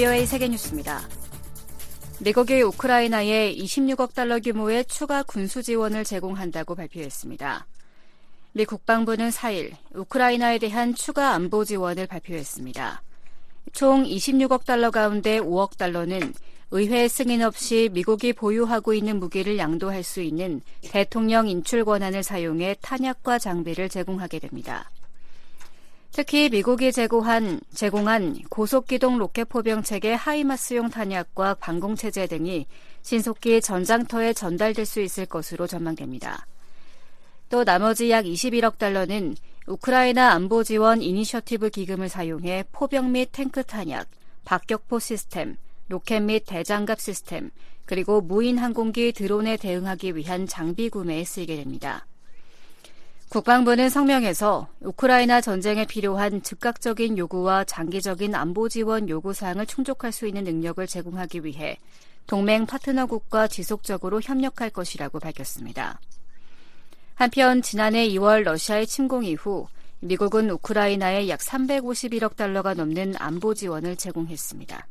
VOA 세계뉴스입니다. 미국이 우크라이나에 26억 달러 규모의 추가 군수 지원을 제공한다고 발표했습니다. 미 국방부는 4일 우크라이나에 대한 추가 안보 지원을 발표했습니다. 총 26억 달러 가운데 5억 달러는 의회 승인 없이 미국이 보유하고 있는 무기를 양도할 수 있는 대통령 인출 권한을 사용해 탄약과 장비를 제공하게 됩니다. 특히 미국이 제공한 고속기동 로켓 포병체계 하이마스용 탄약과 방공체제 등이 신속히 전장터에 전달될 수 있을 것으로 전망됩니다. 또 나머지 약 21억 달러는 우크라이나 안보지원 이니셔티브 기금을 사용해 포병 및 탱크 탄약, 박격포 시스템, 로켓 및 대장갑 시스템, 그리고 무인 항공기 드론에 대응하기 위한 장비 구매에 쓰이게 됩니다. 국방부는 성명에서 우크라이나 전쟁에 필요한 즉각적인 요구와 장기적인 안보 지원 요구사항을 충족할 수 있는 능력을 제공하기 위해 동맹 파트너국과 지속적으로 협력할 것이라고 밝혔습니다. 한편 지난해 2월 러시아의 침공 이후 미국은 우크라이나에 약 351억 달러가 넘는 안보 지원을 제공했습니다.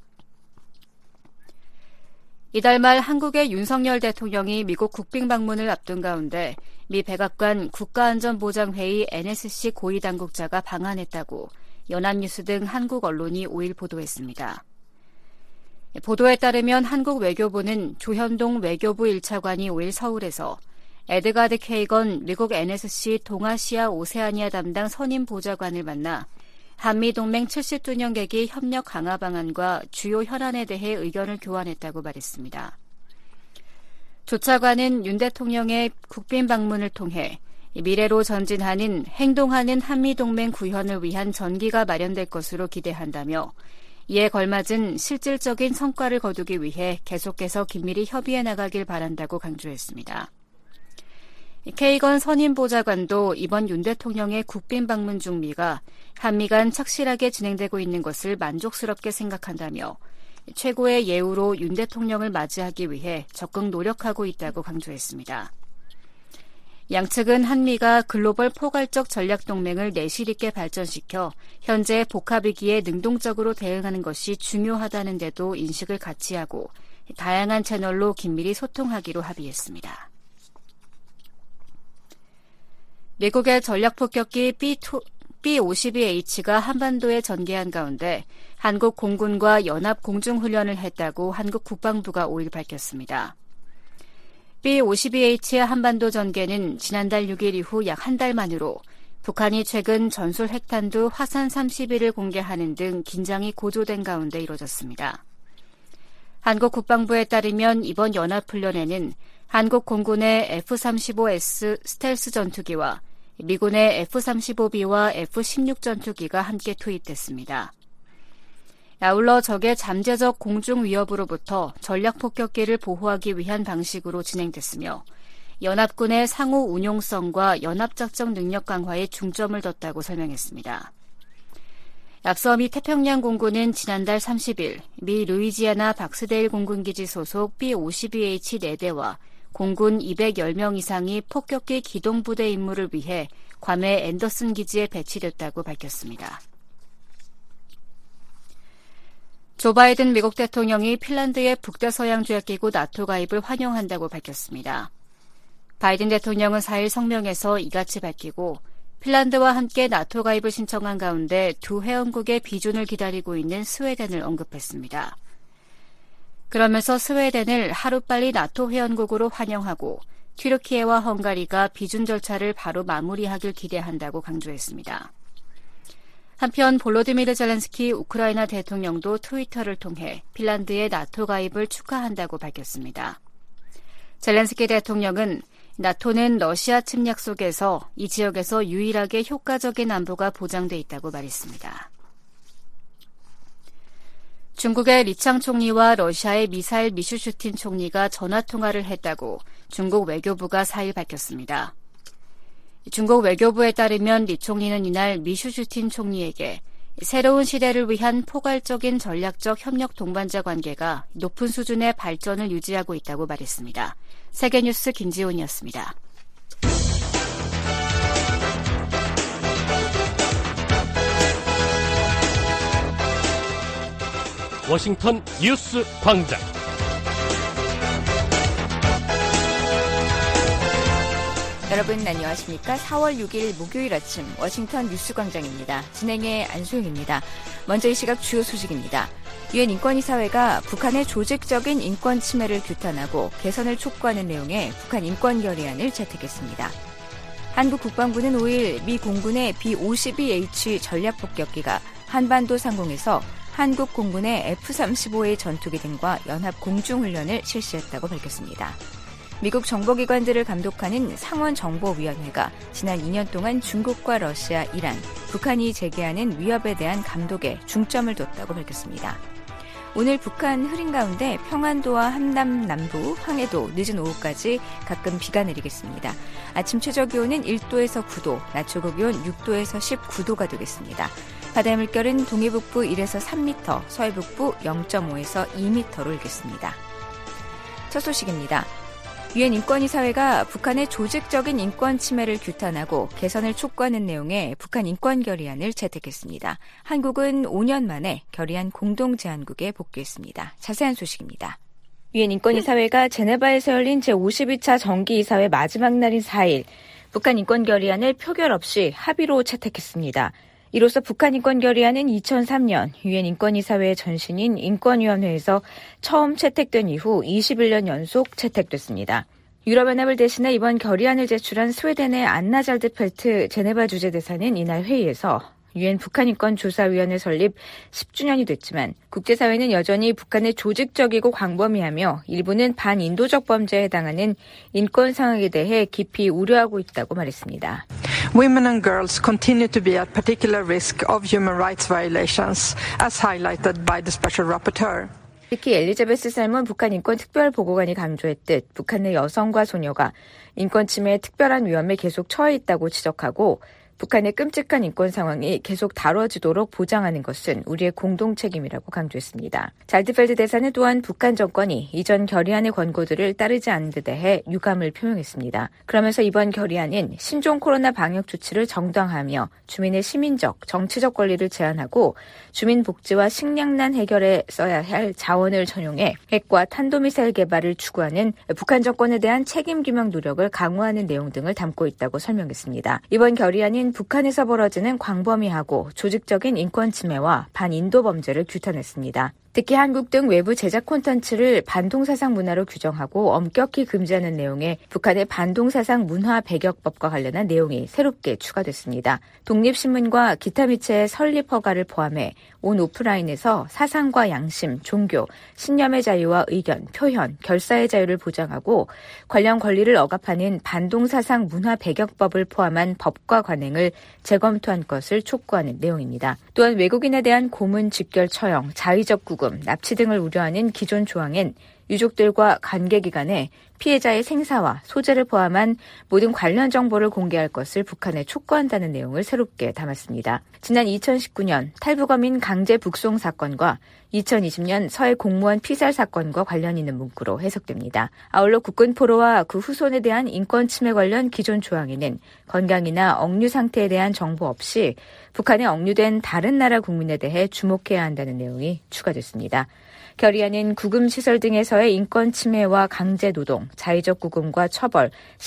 이달 말 한국의 윤석열 대통령이 미국 국빈 방문을 앞둔 가운데 미 백악관 국가안전보장회의 NSC 고위당국자가 방한했다고 연합뉴스 등 한국 언론이 5일 보도했습니다. 보도에 따르면 한국 외교부는 조현동 외교부 1차관이 5일 서울에서 에드가드 케이건 미국 NSC 동아시아 오세아니아 담당 선임 보좌관을 만나 한미동맹 70주년 계기 협력 강화 방안과 주요 현안에 대해 의견을 교환했다고 말했습니다. 조 차관은 윤 대통령의 국빈 방문을 통해 미래로 전진하는 행동하는 한미동맹 구현을 위한 전기가 마련될 것으로 기대한다며 이에 걸맞은 실질적인 성과를 거두기 위해 계속해서 긴밀히 협의해 나가길 바란다고 강조했습니다. 케이건 선임 보좌관도 이번 윤 대통령의 국빈 방문 중 미가 한미 간 착실하게 진행되고 있는 것을 만족스럽게 생각한다며 최고의 예우로 윤 대통령을 맞이하기 위해 적극 노력하고 있다고 강조했습니다. 양측은 한미가 글로벌 포괄적 전략동맹을 내실 있게 발전시켜 현재 복합위기에 능동적으로 대응하는 것이 중요하다는 데도 인식을 같이 하고 다양한 채널로 긴밀히 소통하기로 합의했습니다. 미국의 전략폭격기 B-52H가 한반도에 전개한 가운데 한국 공군과 연합공중훈련을 했다고 한국 국방부가 5일 밝혔습니다. B-52H의 한반도 전개는 지난달 6일 이후 약 한 달 만으로 북한이 최근 전술 핵탄두 화산 31을 공개하는 등 긴장이 고조된 가운데 이뤄졌습니다. 한국 국방부에 따르면 이번 연합훈련에는 한국 공군의 F-35S 스텔스 전투기와 미군의 F-35B와 F-16 전투기가 함께 투입됐습니다. 아울러 적의 잠재적 공중 위협으로부터 전략폭격기를 보호하기 위한 방식으로 진행됐으며 연합군의 상호 운용성과 연합작전 능력 강화에 중점을 뒀다고 설명했습니다. 앞서 미 태평양 공군은 지난달 30일 미 루이지아나 박스데일 공군기지 소속 B-52H 4대와 공군 210명 이상이 폭격기 기동부대 임무를 위해 괌의 앤더슨 기지에 배치됐다고 밝혔습니다. 조 바이든 미국 대통령이 핀란드의 북대서양조약기구 나토 가입을 환영한다고 밝혔습니다. 바이든 대통령은 4일 성명에서 이같이 밝히고 핀란드와 함께 나토 가입을 신청한 가운데 두 회원국의 비준을 기다리고 있는 스웨덴을 언급했습니다. 그러면서 스웨덴을 하루빨리 나토 회원국으로 환영하고 튀르키예와 헝가리가 비준 절차를 바로 마무리하길 기대한다고 강조했습니다. 한편 볼로디미르 젤렌스키 우크라이나 대통령도 트위터를 통해 핀란드의 나토 가입을 축하한다고 밝혔습니다. 젤렌스키 대통령은 나토는 러시아 침략 속에서 이 지역에서 유일하게 효과적인 안보가 보장돼 있다고 말했습니다. 중국의 리창 총리와 러시아의 미사일 미슈슈틴 총리가 전화통화를 했다고 중국 외교부가 4일 밝혔습니다. 중국 외교부에 따르면 리 총리는 이날 미슈슈틴 총리에게 새로운 시대를 위한 포괄적인 전략적 협력 동반자 관계가 높은 수준의 발전을 유지하고 있다고 말했습니다. 세계뉴스 김지훈이었습니다. 워싱턴 뉴스 광장. 여러분 안녕하십니까? 4월 6일 목요일 아침 워싱턴 뉴스 광장입니다. 진행의 안소영입니다. 먼저 이 시각 주요 소식입니다. 유엔 인권이사회가 북한의 조직적인 인권 침해를 규탄하고 개선을 촉구하는 내용의 북한 인권 결의안을 채택했습니다. 한국 국방부는 5일 미 공군의 B-52H 전략폭격기가 한반도 상공에서 한국 공군의 F-35A 전투기 등과 연합 공중훈련을 실시했다고 밝혔습니다. 미국 정보기관들을 감독하는 상원정보위원회가 지난 2년 동안 중국과 러시아, 이란, 북한이 제기하는 위협에 대한 감독에 중점을 뒀다고 밝혔습니다. 오늘 북한 흐린 가운데 평안도와 함남 남부, 황해도 늦은 오후까지 가끔 비가 내리겠습니다. 아침 최저기온은 1도에서 9도, 낮 최고기온 6도에서 19도가 되겠습니다. 바다의 물결은 동해북부 1에서 3m, 서해북부 0.5에서 2m로 일겠습니다. 첫 소식입니다. 유엔 인권이사회가 북한의 조직적인 인권 침해를 규탄하고 개선을 촉구하는 내용의 북한 인권 결의안을 채택했습니다. 한국은 5년 만에 결의안 공동 제안국에 복귀했습니다. 자세한 소식입니다. 유엔 인권이사회가 제네바에서 열린 제52차 정기이사회 마지막 날인 4일 북한 인권 결의안을 표결 없이 합의로 채택했습니다. 이로써 북한 인권 결의안은 2003년 유엔 인권이사회의 전신인 인권위원회에서 처음 채택된 이후 21년 연속 채택됐습니다. 유럽연합을 대신해 이번 결의안을 제출한 스웨덴의 안나 잘드펠트 제네바 주재대사는 이날 회의에서 유엔 북한인권조사위원회 설립 10주년이 됐지만 국제사회는 여전히 북한의 조직적이고 광범위하며 일부는 반인도적 범죄에 해당하는 인권 상황에 대해 깊이 우려하고 있다고 말했습니다. Women and girls continue to be at particular risk of human rights violations, as highlighted by the Special Rapporteur. 특히 엘리자베스 살몬 북한 인권 특별보고관이 강조했듯 북한 내 여성과 소녀가 인권 침해의 특별한 위험에 계속 처해 있다고 지적하고 북한의 끔찍한 인권 상황이 계속 다뤄지도록 보장하는 것은 우리의 공동 책임이라고 강조했습니다. 잘드펠드 대사는 또한 북한 정권이 이전 결의안의 권고들을 따르지 않은 데 대해 유감을 표명했습니다. 그러면서 이번 결의안은 신종 코로나 방역 조치를 정당화하며 주민의 시민적, 정치적 권리를 제한하고 주민 복지와 식량난 해결에 써야 할 자원을 전용해 핵과 탄도미사일 개발을 추구하는 북한 정권에 대한 책임 규명 노력을 강화하는 내용 등을 담고 있다고 설명했습니다. 이번 결의안은 북한에서 벌어지는 광범위하고 조직적인 인권 침해와 반인도 범죄를 규탄했습니다. 특히 한국 등 외부 제작 콘텐츠를 반동사상 문화로 규정하고 엄격히 금지하는 내용의 북한의 반동사상 문화 배격법과 관련한 내용이 새롭게 추가됐습니다. 독립신문과 기타 매체의 설립 허가를 포함해 온 오프라인에서 사상과 양심, 종교, 신념의 자유와 의견, 표현, 결사의 자유를 보장하고 관련 권리를 억압하는 반동사상 문화 배격법을 포함한 법과 관행을 재검토한 것을 촉구하는 내용입니다. 또한 외국인에 대한 고문, 직결, 처형, 자의적 구금, 납치 등을 우려하는 기존 조항엔 유족들과 관계기관에 피해자의 생사와 소재를 포함한 모든 관련 정보를 공개할 것을 북한에 촉구한다는 내용을 새롭게 담았습니다. 지난 2019년 탈북어민 강제 북송 사건과 2020년 서해 공무원 피살 사건과 관련 있는 문구로 해석됩니다. 아울러 국군 포로와 그 후손에 대한 인권 침해 관련 기존 조항에는 건강이나 억류 상태에 대한 정보 없이 북한에 억류된 다른 나라 국민에 대해 주목해야 한다는 내용이 추가됐습니다. 결의안은 구금시설 등에서의 인권 침해와 강제 노동, 자의적 구금과 처벌,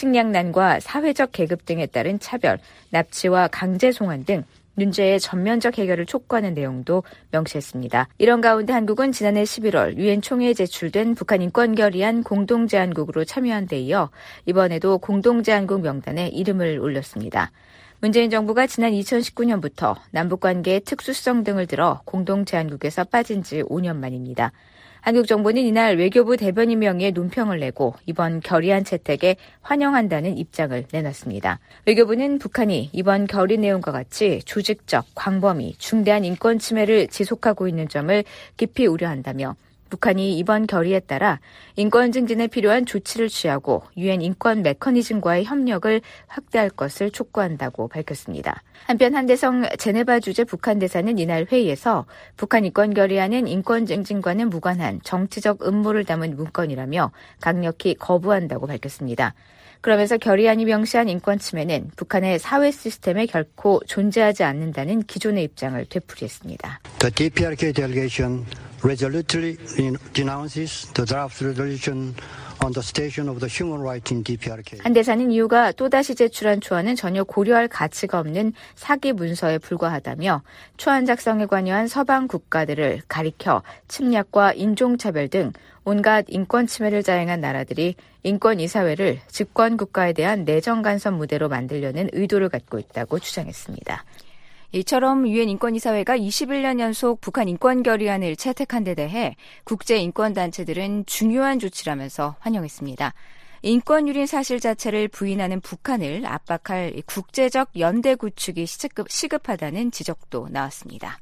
식량난과 사회적 계급 등에 따른 차별, 납치와 강제 송환 등 문제의 전면적 해결을 촉구하는 내용도 명시했습니다. 이런 가운데 한국은 지난해 11월 유엔 총회에 제출된 북한 인권 결의안 공동제안국으로 참여한 데 이어 이번에도 공동제안국 명단에 이름을 올렸습니다. 문재인 정부가 지난 2019년부터 남북관계의 특수성 등을 들어 공동제안국에서 빠진 지 5년 만입니다. 한국 정부는 이날 외교부 대변인 명의의 논평을 내고 이번 결의안 채택에 환영한다는 입장을 내놨습니다. 외교부는 북한이 이번 결의 내용과 같이 조직적, 광범위, 중대한 인권 침해를 지속하고 있는 점을 깊이 우려한다며 북한이 이번 결의에 따라 인권 증진에 필요한 조치를 취하고 유엔 인권 메커니즘과의 협력을 확대할 것을 촉구한다고 밝혔습니다. 한편 한대성 제네바 주재 북한 대사는 이날 회의에서 북한 인권 결의안은 인권 증진과는 무관한 정치적 음모를 담은 문건이라며 강력히 거부한다고 밝혔습니다. 그러면서 결의안이 명시한 인권 침해는 북한의 사회 시스템에 결코 존재하지 않는다는 기존의 입장을 되풀이했습니다. The DPRK delegation resolutely denounces the draft resolution on the situation of the human rights in DPRK. 한 대사는 이유가 또다시 제출한 초안은 전혀 고려할 가치가 없는 사기 문서에 불과하다며 초안 작성에 관여한 서방 국가들을 가리켜 침략과 인종차별 등 온갖 인권 침해를 자행한 나라들이 인권 이사회를 집권 국가에 대한 내정 간섭 무대로 만들려는 의도를 갖고 있다고 주장했습니다. 이처럼 유엔 인권이사회가 21년 연속 북한 인권 결의안을 채택한 데 대해 국제 인권단체들은 중요한 조치라면서 환영했습니다. 인권 유린 사실 자체를 부인하는 북한을 압박할 국제적 연대 구축이 시급하다는 지적도 나왔습니다.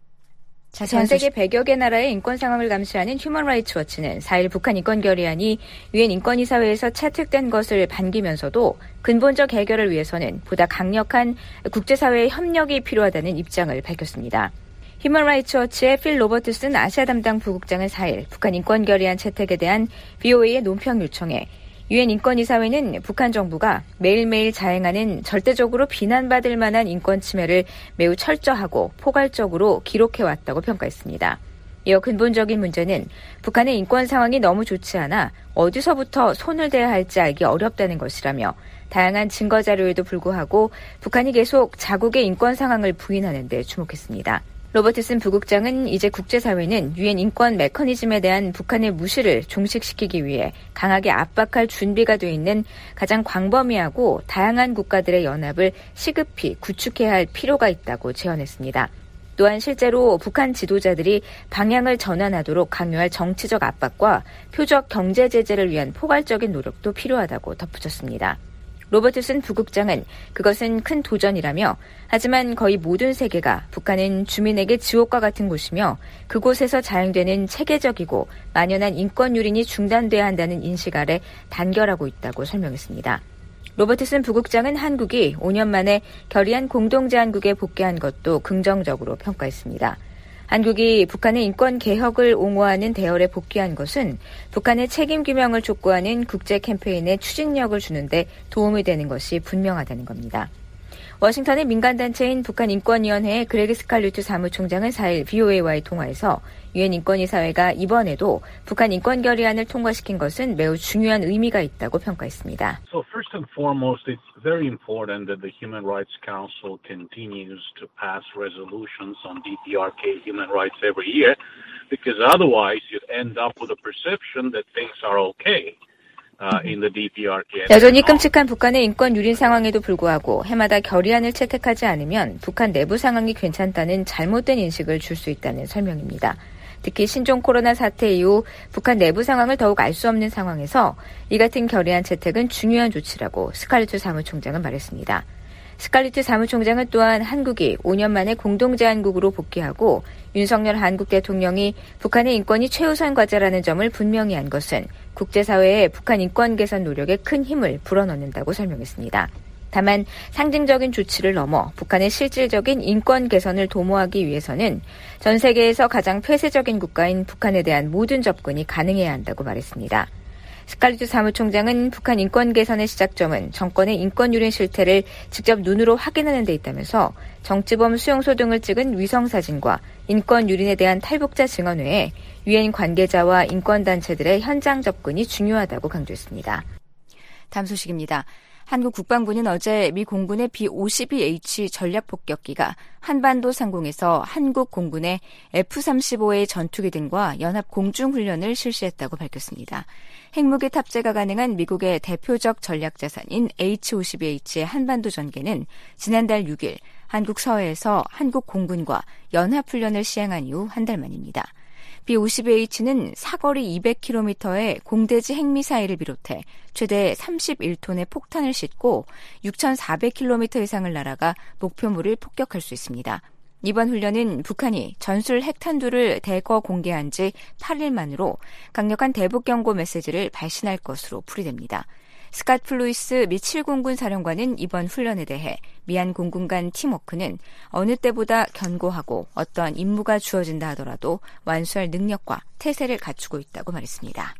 전 세계 100여 개 나라의 인권 상황을 감시하는 휴먼 라이츠 워치는 4일 북한 인권 결의안이 유엔 인권이사회에서 채택된 것을 반기면서도 근본적 해결을 위해서는 보다 강력한 국제사회의 협력이 필요하다는 입장을 밝혔습니다. 휴먼 라이츠 워치의 필 로버트슨 아시아 담당 부국장은 4일 북한 인권 결의안 채택에 대한 VOA의 논평 요청에 유엔 인권이사회는 북한 정부가 매일매일 자행하는 절대적으로 비난받을 만한 인권 침해를 매우 철저하고 포괄적으로 기록해왔다고 평가했습니다. 이어 근본적인 문제는 북한의 인권 상황이 너무 좋지 않아 어디서부터 손을 대야 할지 알기 어렵다는 것이라며 다양한 증거 자료에도 불구하고 북한이 계속 자국의 인권 상황을 부인하는 데 주목했습니다. 로버트슨 부국장은 이제 국제사회는 유엔 인권 메커니즘에 대한 북한의 무시를 종식시키기 위해 강하게 압박할 준비가 돼 있는 가장 광범위하고 다양한 국가들의 연합을 시급히 구축해야 할 필요가 있다고 제언했습니다. 또한 실제로 북한 지도자들이 방향을 전환하도록 강요할 정치적 압박과 표적 경제 제재를 위한 포괄적인 노력도 필요하다고 덧붙였습니다. 로버트슨 부국장은 그것은 큰 도전이라며 하지만 거의 모든 세계가 북한은 주민에게 지옥과 같은 곳이며 그곳에서 자행되는 체계적이고 만연한 인권 유린이 중단돼야 한다는 인식 아래 단결하고 있다고 설명했습니다. 로버트슨 부국장은 한국이 5년 만에 결의안 공동제안국에 복귀한 것도 긍정적으로 평가했습니다. 한국이 북한의 인권 개혁을 옹호하는 대열에 복귀한 것은 북한의 책임 규명을 촉구하는 국제 캠페인에 추진력을 주는데 도움이 되는 것이 분명하다는 겁니다. 워싱턴의 민간단체인 북한인권위원회의 그레그 스칼류트 사무총장은 4일 VOA와의 통화에서 유엔 인권이사회가 이번에도 북한 인권 결의안을 통과시킨 것은 매우 중요한 의미가 있다고 평가했습니다. So first and foremost, it's very important that the Human Rights Council continues to pass resolutions on DPRK human rights every year, because otherwise you'd end up with a perception that things are okay. 여전히 끔찍한 북한의 인권 유린 상황에도 불구하고 해마다 결의안을 채택하지 않으면 북한 내부 상황이 괜찮다는 잘못된 인식을 줄 수 있다는 설명입니다. 특히 신종 코로나 사태 이후 북한 내부 상황을 더욱 알 수 없는 상황에서 이 같은 결의안 채택은 중요한 조치라고 스칼리트 사무총장은 말했습니다. 스칼리트 사무총장은 또한 한국이 5년 만에 공동제안국으로 복귀하고 윤석열 한국 대통령이 북한의 인권이 최우선 과제라는 점을 분명히 한 것은 국제사회의 북한 인권 개선 노력에 큰 힘을 불어넣는다고 설명했습니다. 다만 상징적인 조치를 넘어 북한의 실질적인 인권 개선을 도모하기 위해서는 전 세계에서 가장 폐쇄적인 국가인 북한에 대한 모든 접근이 가능해야 한다고 말했습니다. 스칼리트 사무총장은 북한 인권 개선의 시작점은 정권의 인권 유린 실태를 직접 눈으로 확인하는 데 있다면서 정치범 수용소 등을 찍은 위성사진과 인권 유린에 대한 탈북자 증언 외에 유엔 관계자와 인권단체들의 현장 접근이 중요하다고 강조했습니다. 다음 소식입니다. 한국 국방부는 어제 미 공군의 B-52H 전략폭격기가 한반도 상공에서 한국 공군의 F-35의 전투기 등과 연합 공중훈련을 실시했다고 밝혔습니다. 핵무기 탑재가 가능한 미국의 대표적 전략자산인 H-52H의 한반도 전개는 지난달 6일 한국 서해에서 한국 공군과 연합훈련을 시행한 이후 한 달 만입니다. B-52H는 사거리 200km의 공대지 핵미사일을 비롯해 최대 31톤의 폭탄을 싣고 6,400km 이상을 날아가 목표물을 폭격할 수 있습니다. 이번 훈련은 북한이 전술 핵탄두를 대거 공개한 지 8일 만으로 강력한 대북 경고 메시지를 발신할 것으로 풀이됩니다. 스캇 플루이스 미 7공군 사령관은 이번 훈련에 대해 미한 공군 간 팀워크는 어느 때보다 견고하고 어떠한 임무가 주어진다 하더라도 완수할 능력과 태세를 갖추고 있다고 말했습니다.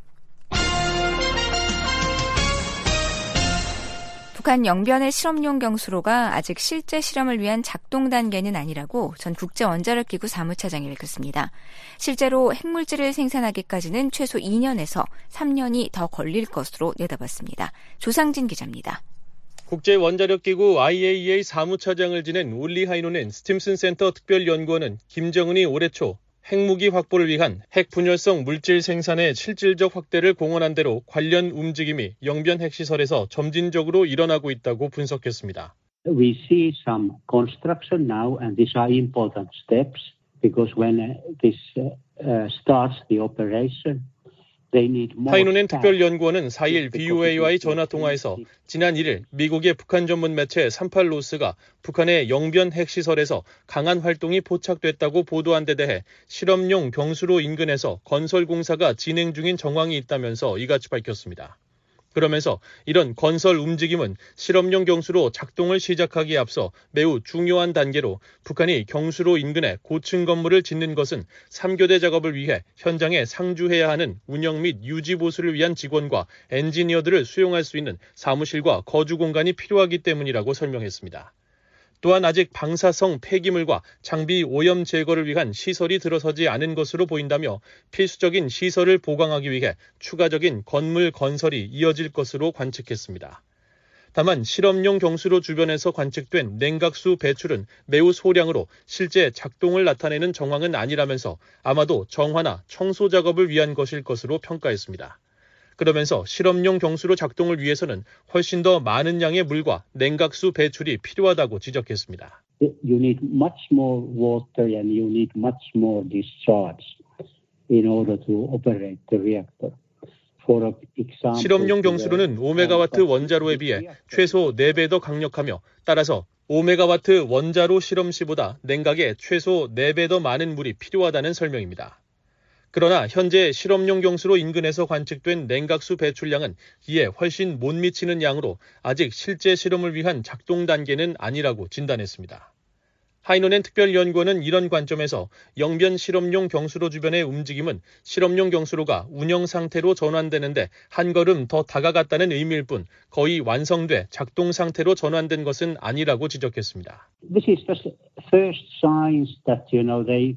북한 영변의 실험용 경수로가 아직 실제 실험을 위한 작동 단계는 아니라고 전 국제원자력기구 사무차장이 밝혔습니다. 실제로 핵물질을 생산하기까지는 최소 2년에서 3년이 더 걸릴 것으로 내다봤습니다. 조상진 기자입니다. 국제원자력기구 IAEA 사무차장을 지낸 울리 하이노넨 스팀슨 센터 특별연구원은 김정은이 올해 초 핵무기 확보를 위한 핵분열성 물질 생산의 실질적 확대를 공언한 대로 관련 움직임이 영변 핵시설에서 점진적으로 일어나고 있다고 분석했습니다. We see some construction now, and these are important steps because when this starts the operation, 하이노넨 특별연구원은 4일 BOA와의 전화통화에서 지난 1일 미국의 북한 전문 매체 38로스가 북한의 영변 핵시설에서 강한 활동이 포착됐다고 보도한 데 대해 실험용 경수로 인근에서 건설 공사가 진행 중인 정황이 있다면서 이같이 밝혔습니다. 그러면서 이런 건설 움직임은 실험용 경수로 작동을 시작하기에 앞서 매우 중요한 단계로 북한이 경수로 인근에 고층 건물을 짓는 것은 3교대 작업을 위해 현장에 상주해야 하는 운영 및 유지 보수를 위한 직원과 엔지니어들을 수용할 수 있는 사무실과 거주 공간이 필요하기 때문이라고 설명했습니다. 또한 아직 방사성 폐기물과 장비 오염 제거를 위한 시설이 들어서지 않은 것으로 보인다며 필수적인 시설을 보강하기 위해 추가적인 건물 건설이 이어질 것으로 관측했습니다. 다만 실험용 경수로 주변에서 관측된 냉각수 배출은 매우 소량으로 실제 작동을 나타내는 정황은 아니라면서 아마도 정화나 청소 작업을 위한 것일 것으로 평가했습니다. 그러면서 실험용 경수로 작동을 위해서는 훨씬 더 많은 양의 물과 냉각수 배출이 필요하다고 지적했습니다. You need much more water and you need much more discharge in order to operate the reactor. 실험용 경수로는 5메가와트 원자로에 비해 최소 4배 더 강력하며 따라서 5메가와트 원자로 실험 시보다 냉각에 최소 4배 더 많은 물이 필요하다는 설명입니다. 그러나 현재 실험용 경수로 인근에서 관측된 냉각수 배출량은 이에 훨씬 못 미치는 양으로 아직 실제 실험을 위한 작동 단계는 아니라고 진단했습니다. 하이노넨 특별연구원은 이런 관점에서 영변 실험용 경수로 주변의 움직임은 실험용 경수로가 운영 상태로 전환되는데 한 걸음 더 다가갔다는 의미일 뿐 거의 완성돼 작동 상태로 전환된 것은 아니라고 지적했습니다. This is the first signs that they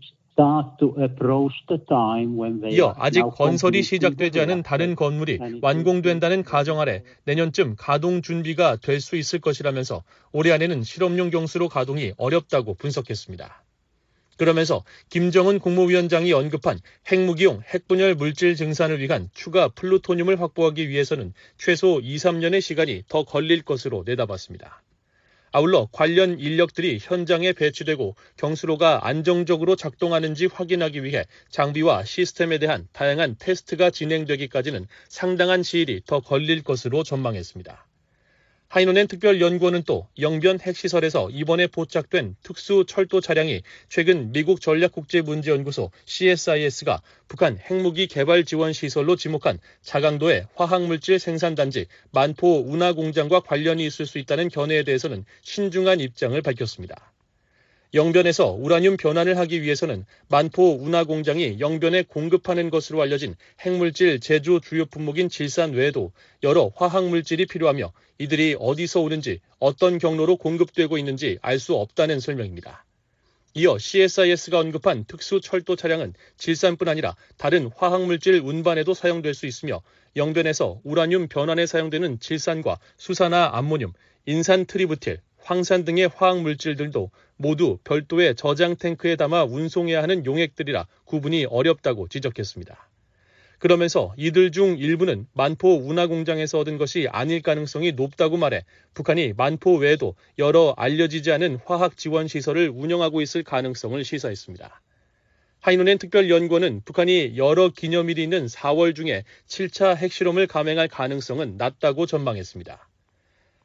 이어 아직 건설이 시작되지 않은 다른 건물이 완공된다는 가정 아래 내년쯤 가동 준비가 될 수 있을 것이라면서 올해 안에는 실험용 경수로 가동이 어렵다고 분석했습니다. 그러면서 김정은 국무위원장이 언급한 핵무기용 핵분열 물질 증산을 위한 추가 플루토늄을 확보하기 위해서는 최소 2-3년의 시간이 더 걸릴 것으로 내다봤습니다. 아울러 관련 인력들이 현장에 배치되고 경수로가 안정적으로 작동하는지 확인하기 위해 장비와 시스템에 대한 다양한 테스트가 진행되기까지는 상당한 시일이 더 걸릴 것으로 전망했습니다. 하이노넨 특별연구원은 또 영변 핵시설에서 이번에 포착된 특수 철도 차량이 최근 미국 전략국제문제연구소 CSIS가 북한 핵무기 개발 지원 시설로 지목한 자강도의 화학물질 생산단지 만포 운하공장과 관련이 있을 수 있다는 견해에 대해서는 신중한 입장을 밝혔습니다. 영변에서 우라늄 변환을 하기 위해서는 만포 운하공장이 영변에 공급하는 것으로 알려진 핵물질 제조 주요 품목인 질산 외에도 여러 화학물질이 필요하며 이들이 어디서 오는지 어떤 경로로 공급되고 있는지 알 수 없다는 설명입니다. 이어 CSIS가 언급한 특수 철도 차량은 질산뿐 아니라 다른 화학물질 운반에도 사용될 수 있으며 영변에서 우라늄 변환에 사용되는 질산과 수산화 암모늄, 인산 트리부틸, 황산 등의 화학물질들도 모두 별도의 저장 탱크에 담아 운송해야 하는 용액들이라 구분이 어렵다고 지적했습니다. 그러면서 이들 중 일부는 만포 운하공장에서 얻은 것이 아닐 가능성이 높다고 말해 북한이 만포 외에도 여러 알려지지 않은 화학 지원 시설을 운영하고 있을 가능성을 시사했습니다. 하이노넨 특별연구원은 북한이 여러 기념일이 있는 4월 중에 7차 핵실험을 감행할 가능성은 낮다고 전망했습니다.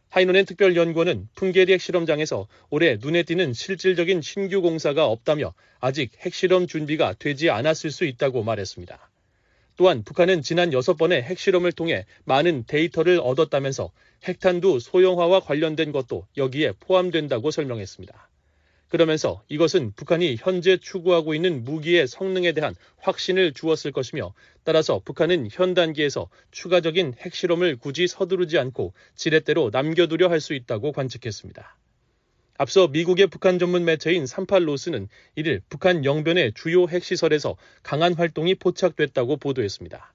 하이노넨 특별연구원은 풍계리 핵실험장에서 올해 눈에 띄는 실질적인 신규 공사가 없다며 아직 핵실험 준비가 되지 않았을 수 있다고 말했습니다. 또한 북한은 지난 6번의 핵실험을 통해 많은 데이터를 얻었다면서 핵탄두 소형화와 관련된 것도 여기에 포함된다고 설명했습니다. 그러면서 이것은 북한이 현재 추구하고 있는 무기의 성능에 대한 확신을 주었을 것이며 따라서 북한은 현 단계에서 추가적인 핵실험을 굳이 서두르지 않고 지렛대로 남겨두려 할 수 있다고 관측했습니다. 앞서 미국의 북한 전문 매체인 38로스는 이를 북한 영변의 주요 핵시설에서 강한 활동이 포착됐다고 보도했습니다.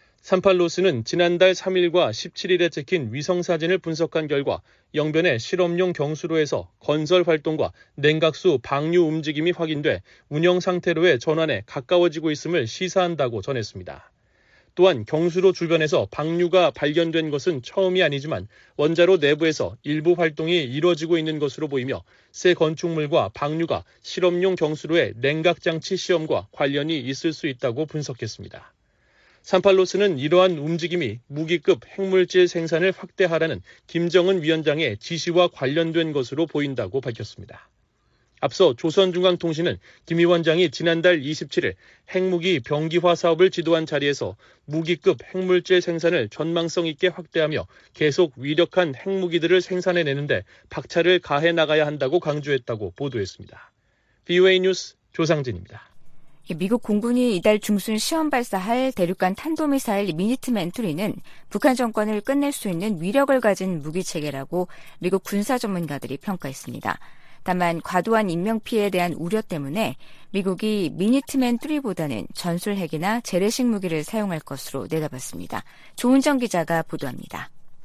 38로스는 지난달 3일과 17일에 찍힌 위성사진을 분석한 결과 영변의 실험용 경수로에서 건설 활동과 냉각수 방류 움직임이 확인돼 운영 상태로의 전환에 가까워지고 있음을 시사한다고 전했습니다. 또한 경수로 주변에서 방류가 발견된 것은 처음이 아니지만 원자로 내부에서 일부 활동이 이루어지고 있는 것으로 보이며 새 건축물과 방류가 실험용 경수로의 냉각장치 시험과 관련이 있을 수 있다고 분석했습니다. 38로스는 이러한 움직임이 무기급 핵물질 생산을 확대하라는 김정은 위원장의 지시와 관련된 것으로 보인다고 밝혔습니다. 앞서 조선중앙통신은 김 위원장이 지난달 27일 핵무기 병기화 사업을 지도한 자리에서 무기급 핵물질 생산을 전망성 있게 확대하며 계속 위력한 핵무기들을 생산해내는데 박차를 가해 나가야 한다고 강조했다고 보도했습니다. VOA 뉴스 조상진입니다. 미국 공군이 이달 중순 시험 발사할 대륙간 탄도미사일 미니트맨 3는 북한 정권을 끝낼 수 있는 위력을 가진 무기체계라고 미국 군사 전문가들이 평가했습니다. 다만 과도한 인명피해에 대한 우려 때문에 미국이 미니트맨 3보다는 전술핵이나 재래식 무기를 사용할 것으로 내다봤습니다. 조은정 기자가 보도합니다.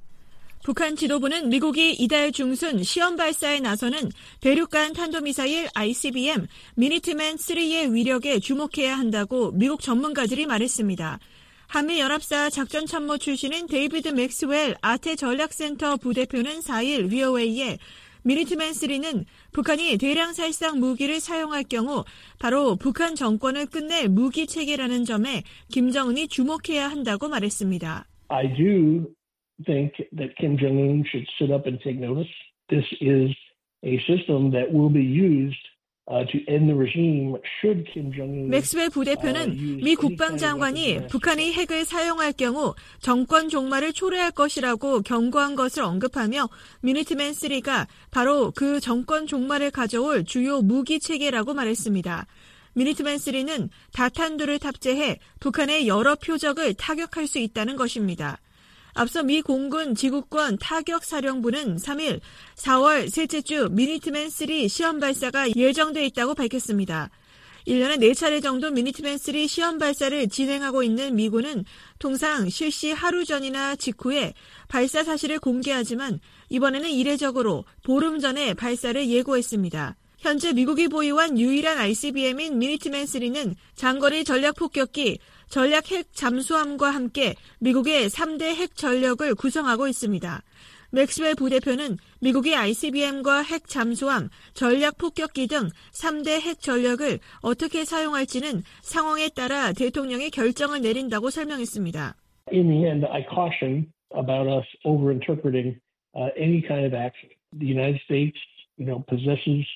북한 지도부는 미국이 이달 중순 시험 발사에 나서는 대륙간 탄도미사일 ICBM 미니트맨 3의 위력에 주목해야 한다고 미국 전문가들이 말했습니다. 한미연합사 작전참모 출신인 데이비드 맥스웰 아태 전략센터 부대표는 4일 VOA에 미니트맨 3는 북한이 대량 살상 무기를 사용할 경우 바로 북한 정권을 끝낼 무기 체계라는 점에 김정은이 주목해야 한다고 말했습니다. I do think that Kim Jong-un should sit up and take notice. This is a system that will be used to end the regime should Kim Jong-un. 맥스웰 부대표는 미 국방장관이 북한이 핵을 사용할 경우 정권 종말을 초래할 것이라고 경고한 것을 언급하며 미니트맨 3가 바로 그 정권 종말을 가져올 주요 무기 체계라고 말했습니다. 미니트맨 3는 다탄두를 탑재해 북한의 여러 표적을 타격할 수 있다는 것입니다. 앞서 미 공군 지구권 타격사령부는 3일 4월 셋째 주 미니트맨 3 시험 발사가 예정돼 있다고 밝혔습니다. 1년에 4차례 정도 미니트맨 3 시험 발사를 진행하고 있는 미군은 통상 실시 하루 전이나 직후에 발사 사실을 공개하지만 이번에는 이례적으로 보름 전에 발사를 예고했습니다. 현재 미국이 보유한 유일한 ICBM인 미니트맨 3는 장거리 전략 폭격기, 전략 핵 잠수함과 함께 미국의 3대 핵 전력을 구성하고 있습니다. 맥스웰 부대표는 미국이 ICBM과 핵 잠수함, 전략 폭격기 등 3대 핵 전력을 어떻게 사용할지는 상황에 따라 대통령이 결정을 내린다고 설명했습니다. In the end, I caution about us overinterpreting any kind of action. The United States, possesses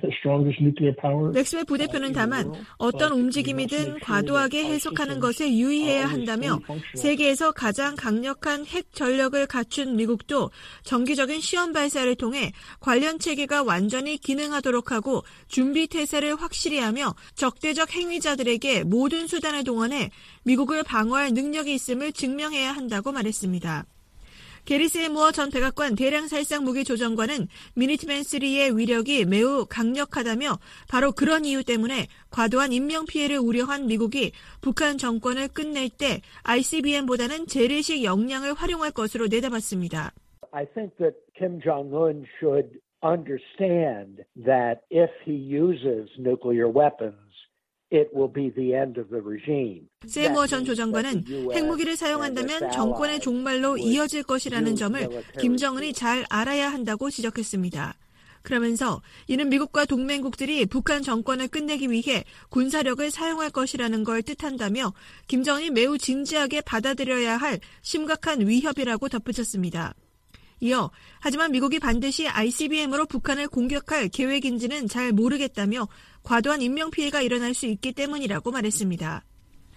맥스웰 부대표는 다만 어떤 움직임이든 과도하게 해석하는 것에 유의해야 한다며 세계에서 가장 강력한 핵 전력을 갖춘 미국도 정기적인 시험 발사를 통해 관련 체계가 완전히 기능하도록 하고 준비 태세를 확실히 하며 적대적 행위자들에게 모든 수단을 동원해 미국을 방어할 능력이 있음을 증명해야 한다고 말했습니다. 게리 세무어 전 백악관 대량살상 무기 조정관은 미니트맨 3의 위력이 매우 강력하다며 바로 그런 이유 때문에 과도한 인명피해를 우려한 미국이 북한 정권을 끝낼 때 ICBM보다는 재래식 역량을 활용할 것으로 내다봤습니다. I think that Kim Jong-un should understand that if he uses nuclear weapons, it will be the end of the regime. 세무어 전 조정관은 핵무기를 사용한다면 정권의 종말로 이어질 것이라는 점을 김정은이 잘 알아야 한다고 지적했습니다. 그러면서 이는 미국과 동맹국들이 북한 정권을 끝내기 위해 군사력을 사용할 것이라는 걸 뜻한다며 김정은이 매우 진지하게 받아들여야 할 심각한 위협이라고 덧붙였습니다. 이어 하지만 미국이 반드시 ICBM으로 북한을 공격할 계획인지는 잘 모르겠다며 과도한 인명피해가 일어날 수 있기 때문이라고 말했습니다.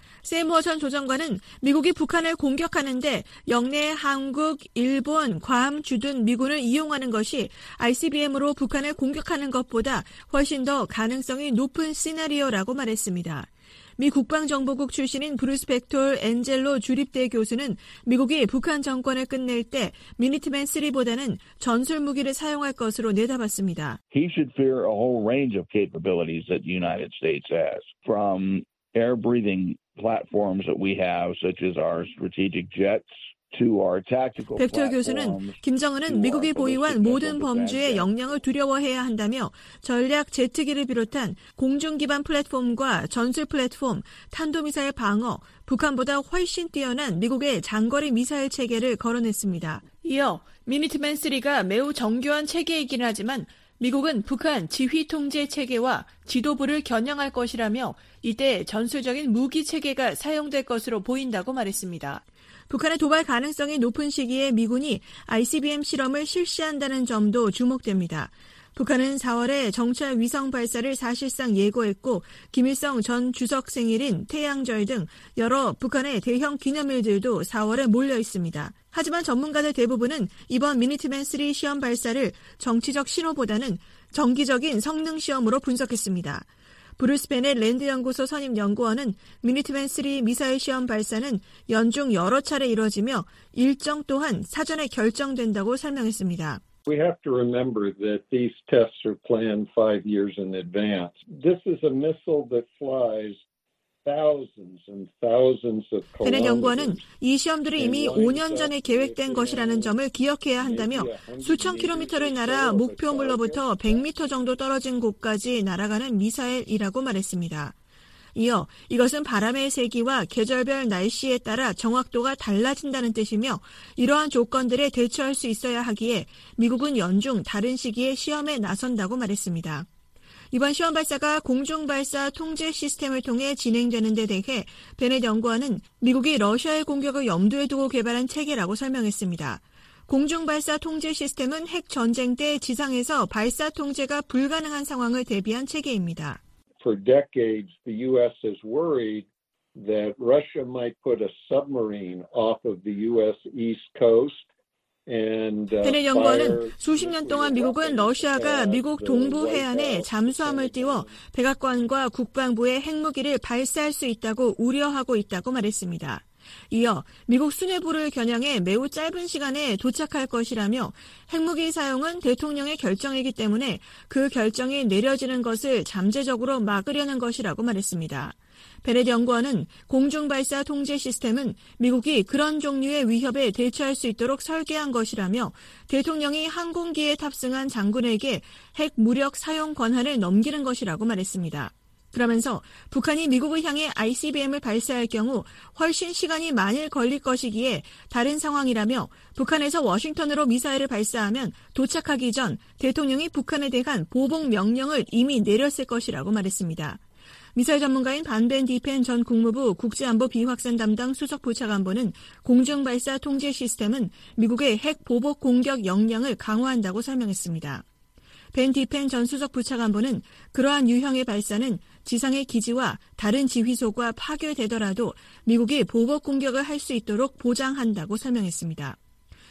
세이머 전 조정관은 미국이 북한을 공격하는데 영내 한국, 일본, 괌, 주둔 미군을 이용하는 것이 ICBM으로 북한을 공격하는 것보다 훨씬 더 가능성이 높은 시나리오라고 말했습니다. 미 국방정보국 출신인 브루스 벡톨 엔젤로 주립대 교수는 미국이 북한 정권을 끝낼 때 미니트맨 3보다는 전술 무기를 사용할 것으로 내다봤습니다. He should fear a whole range of capabilities that the United States has, from air-breathing platforms that we have, such as our strategic jets, to our tactical 벡톨 platforms. 교수는 김정은은 미국이 보유한 모든 범주의 역량을 두려워해야 한다며 전략 제트기를 비롯한 공중 기반 플랫폼과 전술 플랫폼, 탄도미사일 방어, 북한보다 훨씬 뛰어난 미국의 장거리 미사일 체계를 거론했습니다. 이어 미니트맨 3가 매우 정교한 체계이긴 하지만 미국은 북한 지휘 통제 체계와 지도부를 겨냥할 것이라며 이때 전술적인 무기 체계가 사용될 것으로 보인다고 말했습니다. 북한의 도발 가능성이 높은 시기에 미군이 ICBM 실험을 실시한다는 점도 주목됩니다. 북한은 4월에 정찰 위성 발사를 사실상 예고했고 김일성 전 주석 생일인 태양절 등 여러 북한의 대형 기념일들도 4월에 몰려 있습니다. 하지만 전문가들 대부분은 이번 미니트맨 3 시험 발사를 정치적 신호보다는 정기적인 성능 시험으로 분석했습니다. 브루스 베넷 랜드 연구소 선임 연구원은 미니트맨 3 미사일 시험 발사는 연중 여러 차례 이뤄지며 일정 또한 사전에 결정된다고 설명했습니다. We have to remember that these tests are planned 5 years in advance. This is a missile that flies thousands and thousands of kilometers. 베넷 연구원은 이 시험들이 이미 5년 전에 계획된 것이라는 점을 기억해야 한다며 수천 킬로미터를 날아 목표물로부터 100m 정도 떨어진 곳까지 날아가는 미사일이라고 말했습니다. 이어 이것은 바람의 세기와 계절별 날씨에 따라 정확도가 달라진다는 뜻이며 이러한 조건들에 대처할 수 있어야 하기에 미국은 연중 다른 시기에 시험에 나선다고 말했습니다. 이번 시험 발사가 공중발사 통제 시스템을 통해 진행되는 데 대해 베넷 연구원은 미국이 러시아의 공격을 염두에 두고 개발한 체계라고 설명했습니다. 공중발사 통제 시스템은 핵 전쟁 때 지상에서 발사 통제가 불가능한 상황을 대비한 체계입니다. For decades, the U.S. has worried that Russia might put a submarine off of the U.S. East Coast. 베넷 연구원은 수십 년 동안 미국은 러시아가 미국 동부 해안에 잠수함을 띄워 백악관과 국방부의 핵무기를 발사할 수 있다고 우려하고 있다고 말했습니다. 이어 미국 수뇌부를 겨냥해 매우 짧은 시간에 도착할 것이라며 핵무기 사용은 대통령의 결정이기 때문에 그 결정이 내려지는 것을 잠재적으로 막으려는 것이라고 말했습니다. 베넷 연구원은 공중발사 통제 시스템은 미국이 그런 종류의 위협에 대처할 수 있도록 설계한 것이라며 대통령이 항공기에 탑승한 장군에게 핵 무력 사용 권한을 넘기는 것이라고 말했습니다. 그러면서 북한이 미국을 향해 ICBM을 발사할 경우 훨씬 시간이 많이 걸릴 것이기에 다른 상황이라며 북한에서 워싱턴으로 미사일을 발사하면 도착하기 전 대통령이 북한에 대한 보복 명령을 이미 내렸을 것이라고 말했습니다. 미사일 전문가인 반벤 디펜 전 국무부 국제안보 비확산 담당 수석부차관보는 공중발사 통제 시스템은 미국의 핵 보복 공격 역량을 강화한다고 설명했습니다. 벤 디펜 전 수석부차관보는 그러한 유형의 발사는 지상의 기지와 다른 지휘소가 파괴되더라도 미국이 보복 공격을 할 수 있도록 보장한다고 설명했습니다.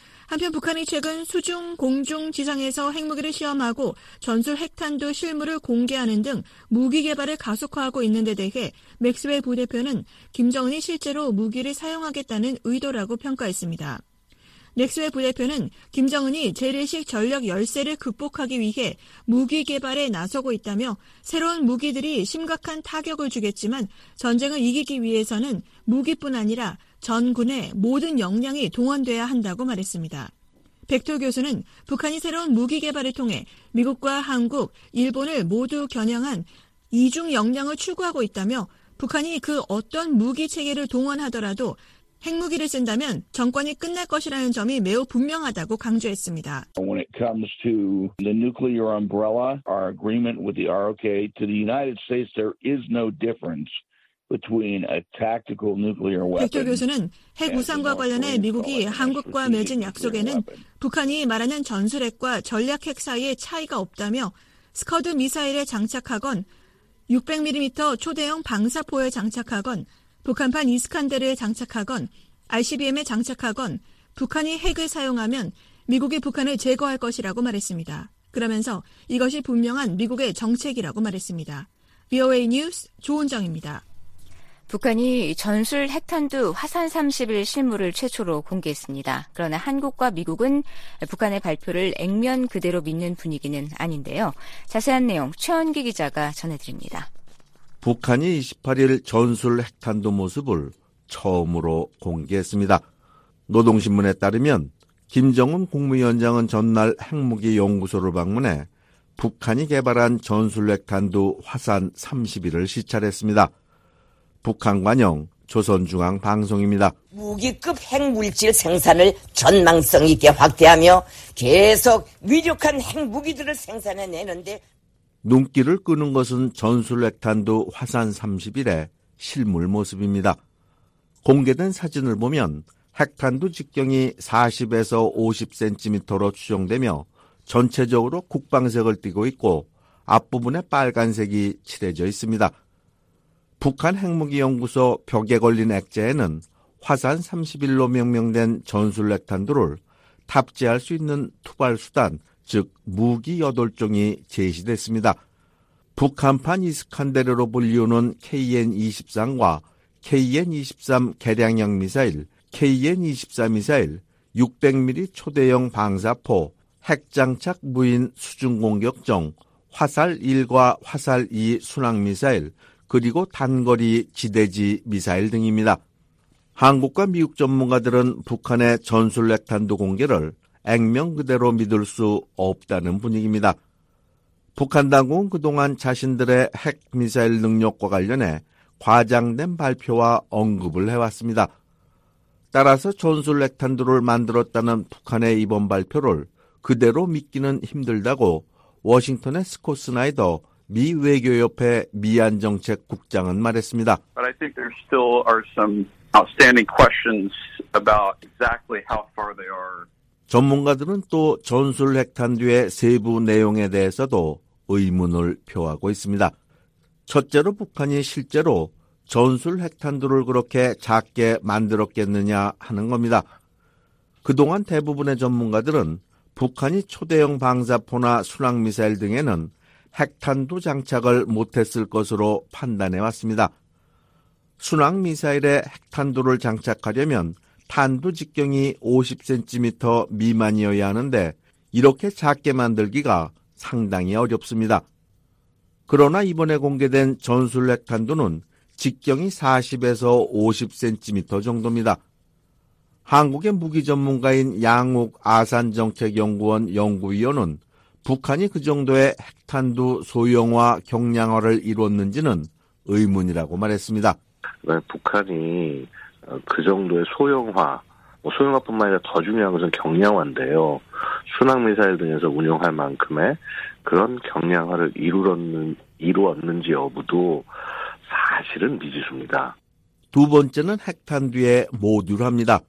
한편 북한이 최근 수중, 공중, 지상에서 핵무기를 시험하고 전술 핵탄두 실무를 공개하는 등 무기 개발을 가속화하고 있는 데 대해 맥스웰 부대표는 김정은이 실제로 무기를 사용하겠다는 의도라고 평가했습니다. 맥스웰 부대표는 김정은이 재래식 전력 열세를 극복하기 위해 무기 개발에 나서고 있다며 새로운 무기들이 심각한 타격을 주겠지만 전쟁을 이기기 위해서는 무기뿐 아니라 전군의 모든 역량이 동원돼야 한다고 말했습니다. 벡톨 교수는 북한이 새로운 무기 개발을 통해 미국과 한국, 일본을 모두 겨냥한 이중 역량을 추구하고 있다며 북한이 그 어떤 무기 체계를 동원하더라도 핵무기를 쓴다면 정권이 끝날 것이라는 점이 매우 분명하다고 강조했습니다. When it comes to the nuclear umbrella, our agreement with the ROK, to the United States, there is no difference between a tactical nuclear weapon. 백조 교수는 핵 우상과 관련해 미국이 한국과 맺은 약속에는 북한이 말하는 전술핵과 전략핵 사이에 차이가 없다며 스커드 미사일에 장착하건 600mm 초대형 방사포에 장착하건 북한판 이스칸데르에 장착하건 ICBM에 장착하건 북한이 핵을 사용하면 미국이 북한을 제거할 것이라고 말했습니다. 그러면서 이것이 분명한 미국의 정책이라고 말했습니다. VOA 뉴스 조은정입니다. 북한이 전술 핵탄두 화산 30일 실물을 최초로 공개했습니다. 그러나 한국과 미국은 북한의 발표를 액면 그대로 믿는 분위기는 아닌데요. 자세한 내용 최원기 기자가 전해드립니다. 북한이 28일 전술 핵탄두 모습을 처음으로 공개했습니다. 노동신문에 따르면 김정은 국무위원장은 전날 핵무기 연구소를 방문해 북한이 개발한 전술 핵탄두 화산 31을 시찰했습니다. 북한 관영 조선중앙방송입니다. 무기급 핵물질 생산을 전망성 있게 확대하며 계속 위력한 핵무기들을 생산해내는데 눈길을 끄는 것은 전술 핵탄두 화산 31의 실물 모습입니다. 공개된 사진을 보면 핵탄두 직경이 40에서 50cm로 추정되며 전체적으로 국방색을 띠고 있고 앞부분에 빨간색이 칠해져 있습니다. 북한 핵무기연구소 벽에 걸린 액자에는 화산 31로 명명된 전술 핵탄두를 탑재할 수 있는 투발수단, 즉 무기 8종이 제시됐습니다. 북한판 이스칸데르로 불리우는 KN-23과 KN-23 개량형 미사일, KN-24 미사일, 600mm 초대형 방사포, 핵장착 무인 수중공격정, 화살1과 화살2 순항미사일, 그리고 단거리 지대지 미사일 등입니다. 한국과 미국 전문가들은 북한의 전술 핵탄두 공개를 액면 그대로 믿을 수 없다는 분위기입니다. 북한 당국은 그동안 자신들의 핵 미사일 능력과 관련해 과장된 발표와 언급을 해왔습니다. 따라서 전술 핵탄두를 만들었다는 북한의 이번 발표를 그대로 믿기는 힘들다고 워싱턴의 스콧 스나이더 미 외교협회 미안정책 국장은 말했습니다. But I think there still are some outstanding questions about exactly how far they are. 전문가들은 또 전술 핵탄두의 세부 내용에 대해서도 의문을 표하고 있습니다. 첫째로 북한이 실제로 전술 핵탄두를 그렇게 작게 만들었겠느냐 하는 겁니다. 그동안 대부분의 전문가들은 북한이 초대형 방사포나 순항미사일 등에는 핵탄두 장착을 못했을 것으로 판단해왔습니다. 순항미사일에 핵탄두를 장착하려면 탄두 직경이 50cm 미만이어야 하는데 이렇게 작게 만들기가 상당히 어렵습니다. 그러나 이번에 공개된 전술 핵탄두는 직경이 40에서 50cm 정도입니다. 한국의 무기 전문가인 양욱 아산정책연구원 연구위원은 북한이 그 정도의 핵탄두 소형화 경량화를 이뤘는지는 의문이라고 말했습니다. 북한이 그 정도의 소형화뿐만 아니라 더 중요한 것은 경량화인데요. 순항미사일 등에서 운용할 만큼의 그런 경량화를 이루었는지 여부도 사실은 미지수입니다. 두 번째는 핵탄두의 모듈화입니다.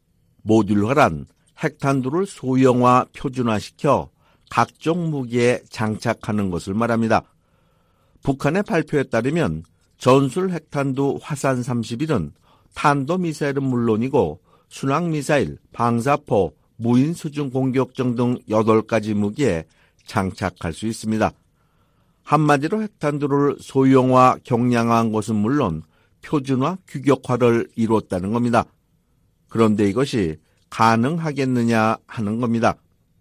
모듈화란 핵탄두를 소형화, 표준화시켜 각종 무기에 장착하는 것을 말합니다. 북한의 발표에 따르면 전술 핵탄두 화산 31은 탄도미사일은 물론이고 순항미사일, 방사포, 무인 수중 공격정 등 8가지 무기에 장착할 수 있습니다. 한마디로 핵탄두를 소형화, 경량화한 것은 물론 표준화, 규격화를 이뤘다는 겁니다. 그런데 이것이 가능하겠느냐 하는 겁니다.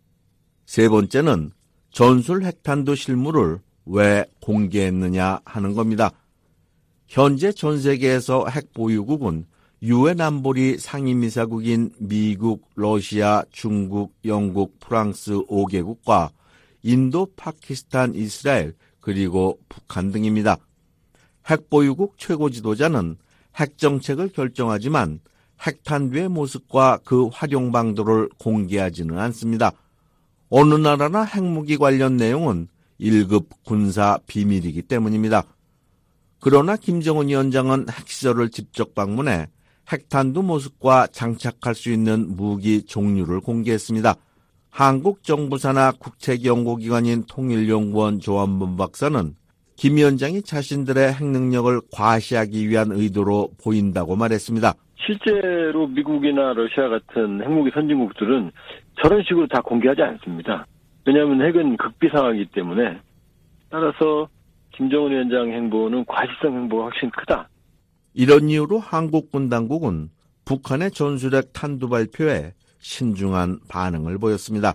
세 번째는 전술 핵탄두 실물을 왜 공개했느냐 하는 겁니다. 현재 전 세계에서 핵 보유국은 유엔 안보리 상임이사국인 미국, 러시아, 중국, 영국, 프랑스 5개국과 인도, 파키스탄, 이스라엘, 그리고 북한 등입니다. 핵 보유국 최고 지도자는 핵 정책을 결정하지만 핵탄두의 모습과 그 활용 방도를 공개하지는 않습니다. 어느 나라나 핵무기 관련 내용은 1급 군사 비밀이기 때문입니다. 그러나 김정은 위원장은 핵시설을 직접 방문해 핵탄두 모습과 장착할 수 있는 무기 종류를 공개했습니다. 한국 정부 산하 국책연구기관인 통일연구원 조한범 박사는 김 위원장이 자신들의 핵능력을 과시하기 위한 의도로 보인다고 말했습니다. 실제로 미국이나 러시아 같은 핵무기 선진국들은 저런 식으로 다 공개하지 않습니다. 왜냐하면 핵은 극비 상황이기 때문에. 따라서 김정은 위원장 행보는 과시성 행보가 훨씬 크다. 이런 이유로 한국군 당국은 북한의 전술핵 탄두 발표에 신중한 반응을 보였습니다.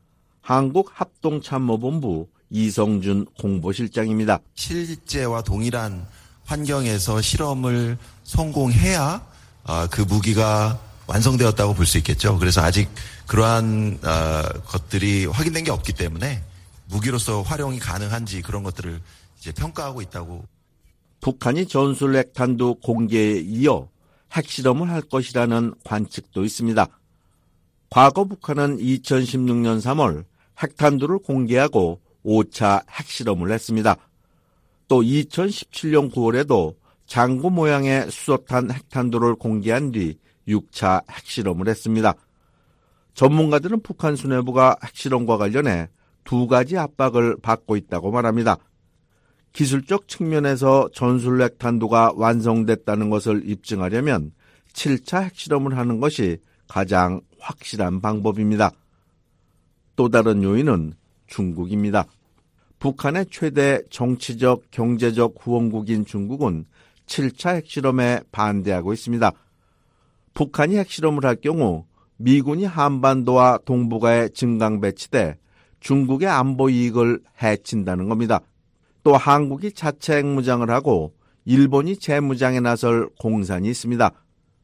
한국합동참모본부 이성준 공보실장입니다. 실제와 동일한 환경에서 실험을 성공해야 그 무기가 완성되었다고 볼 수 있겠죠. 그래서 아직 그러한 것들이 확인된 게 없기 때문에 무기로서 활용이 가능한지 그런 것들을 이제 평가하고 있다고. 북한이 전술핵 탄두 공개에 이어 핵실험을 할 것이라는 관측도 있습니다. 과거 북한은 2016년 3월 핵탄두를 공개하고 5차 핵실험을 했습니다. 또 2017년 9월에도 장구 모양의 수소탄 핵탄두를 공개한 뒤 6차 핵실험을 했습니다. 전문가들은 북한 수뇌부가 핵실험과 관련해 두 가지 압박을 받고 있다고 말합니다. 기술적 측면에서 전술핵 탄두가 완성됐다는 것을 입증하려면 7차 핵실험을 하는 것이 가장 확실한 방법입니다. 또 다른 요인은 중국입니다. 북한의 최대 정치적, 경제적 후원국인 중국은 7차 핵실험에 반대하고 있습니다. 북한이 핵실험을 할 경우 미군이 한반도와 동북아에 증강 배치돼 중국의 안보 이익을 해친다는 겁니다. 또 한국이 자체 핵무장을 하고 일본이 재무장에 나설 공산이 있습니다.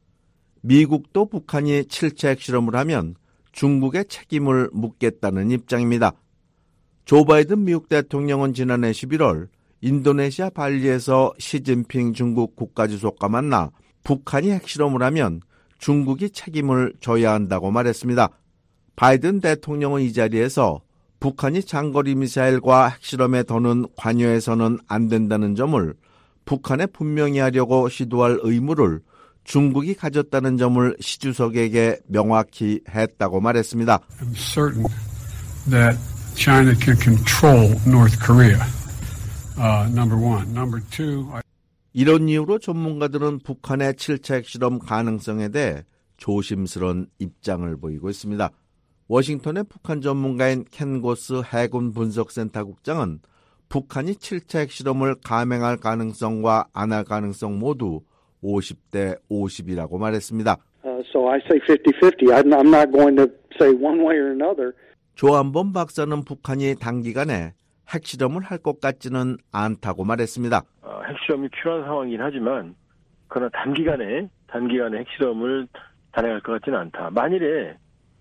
미국도 북한이 7차 핵실험을 하면 중국의 책임을 묻겠다는 입장입니다. 조 바이든 미국 대통령은 지난해 11월 인도네시아 발리에서 시진핑 중국 국가주석과 만나 북한이 핵실험을 하면 중국이 책임을 져야 한다고 말했습니다. 바이든 대통령은 이 자리에서 북한이 장거리 미사일과 핵실험에 더는 관여해서는 안 된다는 점을 북한에 분명히 하려고 시도할 의무를 중국이 가졌다는 점을 시 주석에게 명확히 했다고 말했습니다. I'm certain that China can control North Korea. Number one. Number two. 이런 이유로 전문가들은 북한의 7차 핵실험 가능성에 대해 조심스러운 입장을 보이고 있습니다. 워싱턴의 북한 전문가인 켄 고스 해군 분석센터 국장은 북한이 7차 핵실험을 감행할 가능성과 안 할 가능성 모두 50대 50이라고 말했습니다. So I say 50-50. I'm not going to say one way or another. 조한범 박사는 북한이 단기간에 핵실험을 할 것 같지는 않다고 말했습니다. 핵실험이 필요한 상황이긴 하지만 그러나 단기간에 핵실험을 단행할 것 같지는 않다. 만일에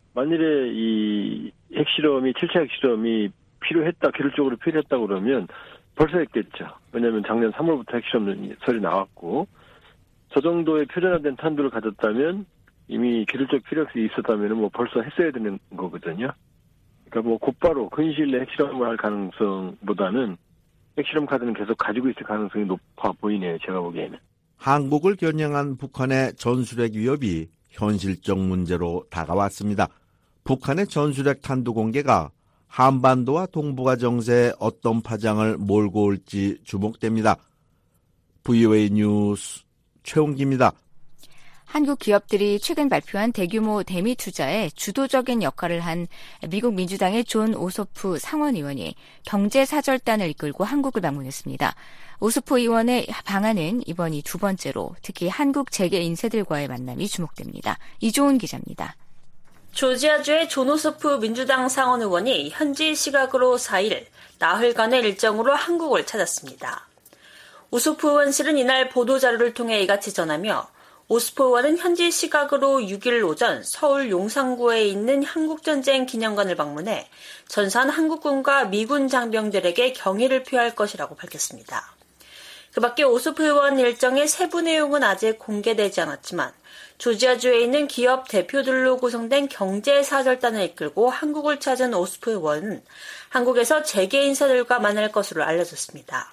이 핵실험이 7차 핵실험이 기술적으로 필요했다 그러면 벌써 했겠죠. 왜냐하면 작년 3월부터 핵실험설이 나왔고 저 정도의 표준화된 탄두를 가졌다면 이미 기술적 필요성이 있었다면 벌써 했어야 되는 거거든요. 그러니까 곧바로 근시일 내에 핵실험을 할 가능성보다는 핵실험 카드는 계속 가지고 있을 가능성이 높아 보이네요. 제가 보기에는. 한국을 겨냥한 북한의 전술핵 위협이 현실적 문제로 다가왔습니다. 북한의 전술핵 탄두 공개가 한반도와 동북아 정세에 어떤 파장을 몰고 올지 주목됩니다. VOA 뉴스 최홍기입니다. 한국 기업들이 최근 발표한 대규모 대미 투자에 주도적인 역할을 한 미국 민주당의 존 오소프 상원의원이 경제사절단을 이끌고 한국을 방문했습니다. 오소프 의원의 방안은 이번이 두 번째로 특히 한국 재계 인사들과의 만남이 주목됩니다. 이조은 기자입니다. 조지아주의 존 오소프 민주당 상원의원이 현지 시각으로 4일 나흘간의 일정으로 한국을 찾았습니다. 오소프 의원실은 이날 보도자료를 통해 이같이 전하며 오소프 의원은 현지 시각으로 6일 오전 서울 용산구에 있는 한국전쟁 기념관을 방문해 전사한 한국군과 미군 장병들에게 경의를 표할 것이라고 밝혔습니다. 그 밖에 오소프 의원 일정의 세부 내용은 아직 공개되지 않았지만 조지아주에 있는 기업 대표들로 구성된 경제사절단을 이끌고 한국을 찾은 오소프 의원은 한국에서 재계 인사들과 만날 것으로 알려졌습니다.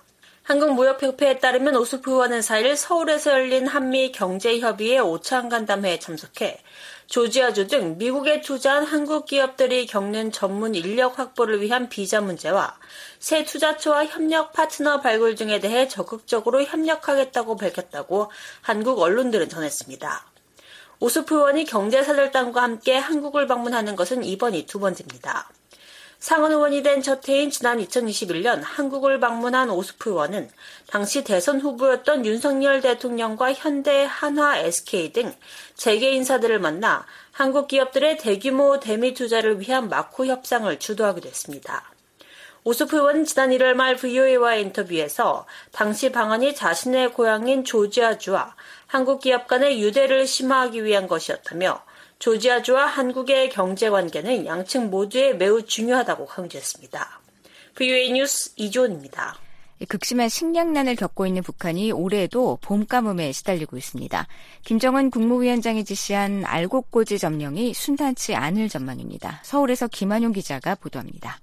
한국무역협회에 따르면 오수프 의원은 4일 서울에서 열린 한미경제협의회 5차 간담회에 참석해 조지아주 등 미국에 투자한 한국 기업들이 겪는 전문 인력 확보를 위한 비자 문제와 새 투자처와 협력 파트너 발굴 등에 대해 적극적으로 협력하겠다고 밝혔다고 한국 언론들은 전했습니다. 오수프 의원이 경제사절단과 함께 한국을 방문하는 것은 이번이 두 번째입니다. 상원 의원이 된 첫 해인 지난 2021년 한국을 방문한 오수프 의원은 당시 대선 후보였던 윤석열 대통령과 현대, 한화, SK 등 재계 인사들을 만나 한국 기업들의 대규모 대미 투자를 위한 마쿠 협상을 주도하기도 했습니다. 오수프 의원은 지난 1월 말 VOA와의 인터뷰에서 당시 방안이 자신의 고향인 조지아주와 한국 기업 간의 유대를 심화하기 위한 것이었다며 조지아주와 한국의 경제관계는 양측 모두에 매우 중요하다고 강조했습니다. VOA 뉴스 이조은입니다. 극심한 식량난을 겪고 있는 북한이 올해도 봄 가뭄에 시달리고 있습니다. 김정은 국무위원장이 지시한 알곡고지 점령이 순탄치 않을 전망입니다. 서울에서 김한용 기자가 보도합니다.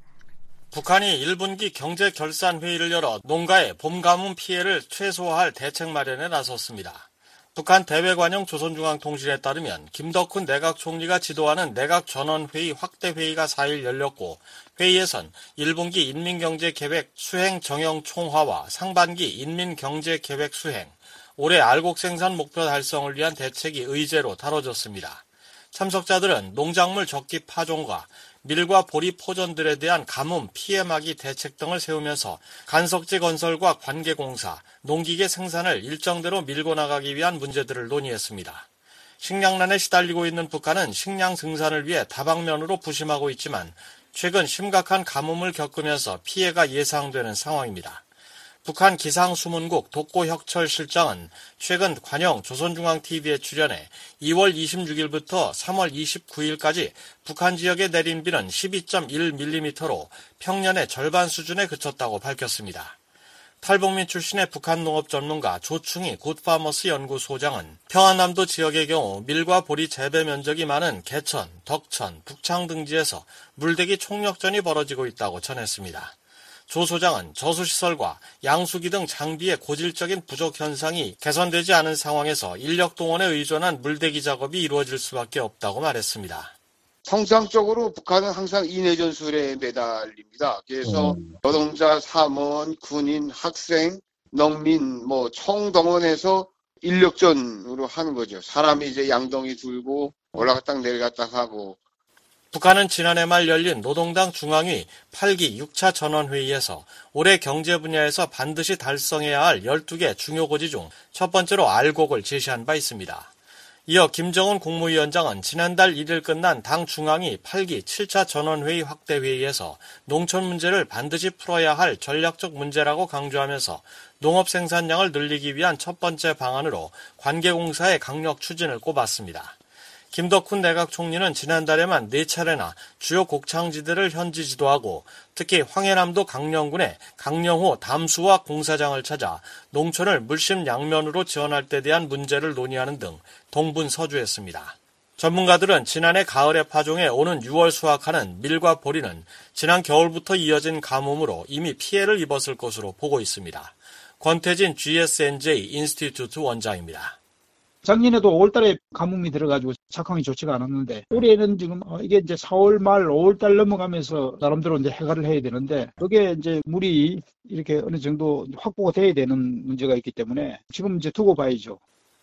북한이 1분기 경제결산회의를 열어 농가의 봄 가뭄 피해를 최소화할 대책 마련에 나섰습니다. 북한 대외관용 조선중앙통신에 따르면 김덕훈 내각 총리가 지도하는 내각전원회의 확대회의가 4일 열렸고 회의에선 1분기 인민경제계획 수행 정형 총화와 상반기 인민경제계획 수행, 올해 알곡 생산 목표 달성을 위한 대책이 의제로 다뤄졌습니다. 참석자들은 농작물 적기 파종과 밀과 보리 포전들에 대한 가뭄 피해 막이 대책 등을 세우면서 간석지 건설과 관계공사, 농기계 생산을 일정대로 밀고 나가기 위한 문제들을 논의했습니다. 식량난에 시달리고 있는 북한은 식량 생산을 위해 다방면으로 부심하고 있지만 최근 심각한 가뭄을 겪으면서 피해가 예상되는 상황입니다. 북한 기상수문국 독고혁철 실장은 최근 관영 조선중앙TV에 출연해 2월 26일부터 3월 29일까지 북한 지역에 내린 비는 12.1mm로 평년의 절반 수준에 그쳤다고 밝혔습니다. 탈북민 출신의 북한 농업 전문가 조충희 굿파머스 연구소장은 평안남도 지역의 경우 밀과 보리 재배 면적이 많은 개천, 덕천, 북창 등지에서 물대기 총력전이 벌어지고 있다고 전했습니다. 조 소장은 저수시설과 양수기 등 장비의 고질적인 부족 현상이 개선되지 않은 상황에서 인력 동원에 의존한 물대기 작업이 이루어질 수밖에 없다고 말했습니다. 통상적으로 북한은 항상 인해전술에 매달립니다. 그래서 노동자, 사무원, 군인, 학생, 농민 총동원해서 인력전으로 하는 거죠. 사람이 이제 양동이 들고 올라갔다 내려갔다 하고. 북한은 지난해 말 열린 노동당 중앙위 8기 6차 전원회의에서 올해 경제 분야에서 반드시 달성해야 할 12개 중요 고지 중 첫 번째로 알곡을 제시한 바 있습니다. 이어 김정은 국무위원장은 지난달 1일 끝난 당 중앙위 8기 7차 전원회의 확대회의에서 농촌 문제를 반드시 풀어야 할 전략적 문제라고 강조하면서 농업 생산량을 늘리기 위한 첫 번째 방안으로 관계공사의 강력 추진을 꼽았습니다. 김덕훈 내각 총리는 지난달에만 4차례나 주요 곡창지대를 현지 지도하고 특히 황해남도 강령군의 강령호 담수화 공사장을 찾아 농촌을 물심양면으로 지원할 때 대한 문제를 논의하는 등 동분서주했습니다. 전문가들은 지난해 가을에 파종해 오는 6월 수확하는 밀과 보리는 지난 겨울부터 이어진 가뭄으로 이미 피해를 입었을 것으로 보고 있습니다. 권태진 GSNJ 인스티튜트 원장입니다. 작년에도 5월달에 가뭄이 들어가지고 작황이 좋지가 않았는데 올해는 지금 이게 이제 4월 말 5월달 넘어가면서 나름대로 이제 해결을 해야 되는데 그게 이제 물이 이렇게 어느 정도 확보가 돼야 되는 문제가 있기 때문에 지금 이제 두고 봐야죠.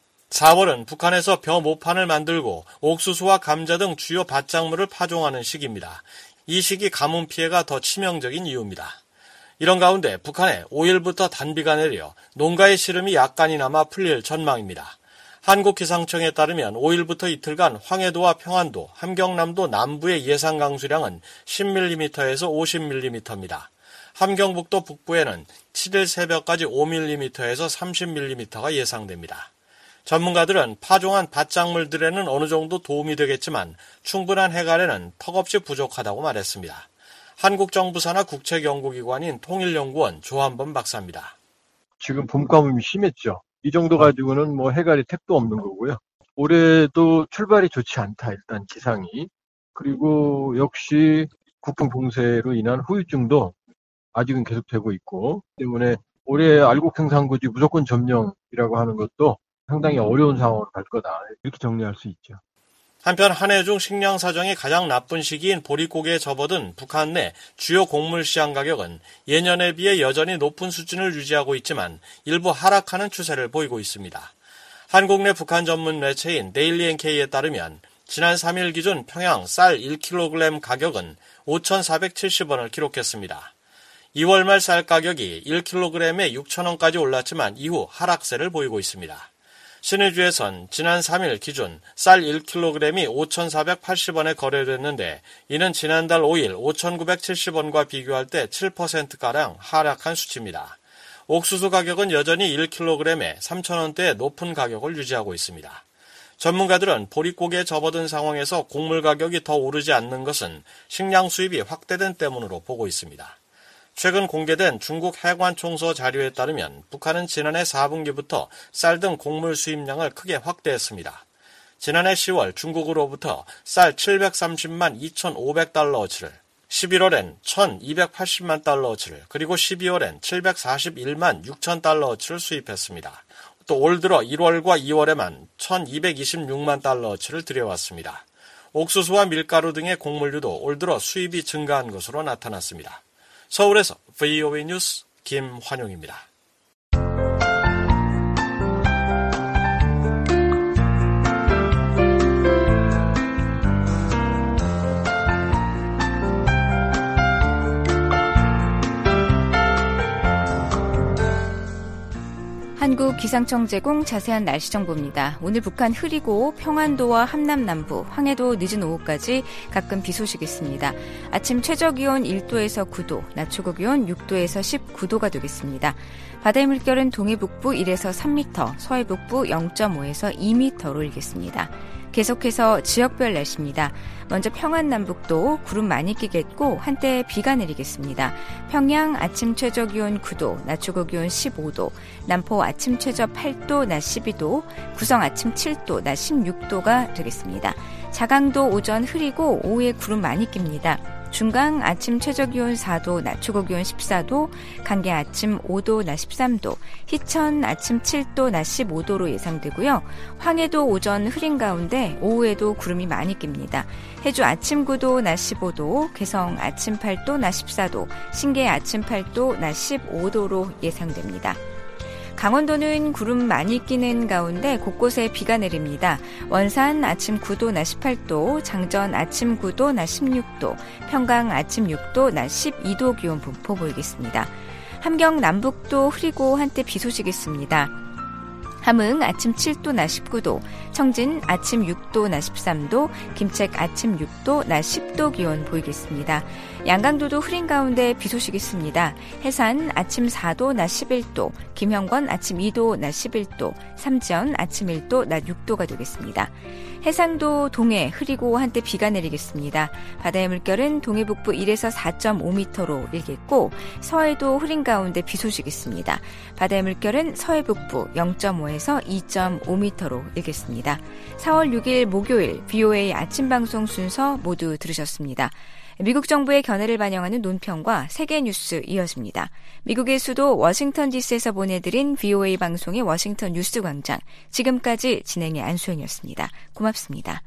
4월은 북한에서 벼 모판을 만들고 옥수수와 감자 등 주요 밭작물을 파종하는 시기입니다. 이 시기 가뭄 피해가 더 치명적인 이유입니다. 이런 가운데 북한에 5일부터 단비가 내려 농가의 시름이 약간이나마 풀릴 전망입니다. 한국기상청에 따르면 5일부터 이틀간 황해도와 평안도, 함경남도 남부의 예상 강수량은 10mm에서 50mm입니다. 함경북도 북부에는 7일 새벽까지 5mm에서 30mm가 예상됩니다. 전문가들은 파종한 밭작물들에는 어느 정도 도움이 되겠지만 충분한 해갈에는 턱없이 부족하다고 말했습니다. 한국정부 산하 국책연구기관인 통일연구원 조한범 박사입니다. 지금 봄가뭄이 심했죠. 이 정도 가지고는 해갈이 택도 없는 거고요. 올해도 출발이 좋지 않다, 일단 기상이. 그리고 역시 국풍 봉쇄로 인한 후유증도 아직은 계속되고 있고, 때문에 올해 알곡 생산고지 무조건 점령이라고 하는 것도 상당히 어려운 상황으로 갈 거다. 이렇게 정리할 수 있죠. 한편 한 해 중 식량 사정이 가장 나쁜 시기인 보릿고개에 접어든 북한 내 주요 곡물 시장 가격은 예년에 비해 여전히 높은 수준을 유지하고 있지만 일부 하락하는 추세를 보이고 있습니다. 한국 내 북한 전문 매체인 데일리 NK에 따르면 지난 3일 기준 평양 쌀 1kg 가격은 5,470원을 기록했습니다. 2월 말 쌀 가격이 1kg에 6,000원까지 올랐지만 이후 하락세를 보이고 있습니다. 신의주에선 지난 3일 기준 쌀 1kg이 5,480원에 거래됐는데 이는 지난달 5일 5,970원과 비교할 때 7%가량 하락한 수치입니다. 옥수수 가격은 여전히 1kg에 3,000원대의 높은 가격을 유지하고 있습니다. 전문가들은 보릿고개에 접어든 상황에서 곡물 가격이 더 오르지 않는 것은 식량 수입이 확대된 때문으로 보고 있습니다. 최근 공개된 중국 해관총서 자료에 따르면 북한은 지난해 4분기부터 쌀 등 곡물 수입량을 크게 확대했습니다. 지난해 10월 중국으로부터 쌀 730만 2,500달러어치를, 11월엔 1,280만 달러어치를, 그리고 12월엔 741만 6천 달러어치를 수입했습니다. 또 올 들어 1월과 2월에만 1,226만 달러어치를 들여왔습니다. 옥수수와 밀가루 등의 곡물류도 올 들어 수입이 증가한 것으로 나타났습니다. 서울에서 VOA 뉴스 김환용입니다. 한국기상청 제공 자세한 날씨 정보입니다. 오늘 북한 흐리고 평안도와 함남 남부, 황해도 늦은 오후까지 가끔 비 소식이 있습니다. 아침 최저기온 1도에서 9도, 낮 최고기온 6도에서 19도가 되겠습니다. 바다의 물결은 동해북부 1에서 3m, 서해북부 0.5에서 2m로 일겠습니다. 계속해서 지역별 날씨입니다. 먼저 평안 남북도 구름 많이 끼겠고 한때 비가 내리겠습니다. 평양 아침 최저기온 9도, 낮 최고기온 15도, 남포 아침 최저 8도, 낮 12도, 구성 아침 7도, 낮 16도가 되겠습니다. 자강도 오전 흐리고 오후에 구름 많이 낍니다. 중강 아침 최저기온 4도, 낮 최고기온 14도, 강계 아침 5도, 낮 13도, 희천 아침 7도, 낮 15도로 예상되고요. 황해도 오전 흐린 가운데 오후에도 구름이 많이 낍니다. 해주 아침 9도, 낮 15도, 개성 아침 8도, 낮 14도, 신계 아침 8도, 낮 15도로 예상됩니다. 강원도는 구름 많이 끼는 가운데 곳곳에 비가 내립니다. 원산 아침 9도, 낮 18도, 장전 아침 9도, 낮 16도, 평강 아침 6도, 낮 12도 기온 분포 보이겠습니다. 함경 남북도 흐리고 한때 비 소식이 있습니다. 함흥 아침 7도, 낮 19도, 청진 아침 6도, 낮 13도, 김책 아침 6도, 낮 10도 기온 보이겠습니다. 양강도도 흐린 가운데 비 소식이 있습니다. 해산 아침 4도, 낮 11도, 김형건 아침 2도, 낮 11도, 삼지연 아침 1도, 낮 6도가 되겠습니다. 해상도 동해 흐리고 한때 비가 내리겠습니다. 바다의 물결은 동해북부 1에서 4.5m로 일겠고 서해도 흐린 가운데 비 소식이 있습니다. 바다의 물결은 서해북부 0.5에서 2.5m로 일겠습니다. 4월 6일 목요일 VOA 아침 방송 순서 모두 들으셨습니다. 미국 정부의 견해를 반영하는 논평과 세계 뉴스 이어집니다. 미국의 수도 워싱턴 DC에서 보내드린 VOA 방송의 워싱턴 뉴스 광장. 지금까지 진행의 안수현이었습니다. 고맙습니다.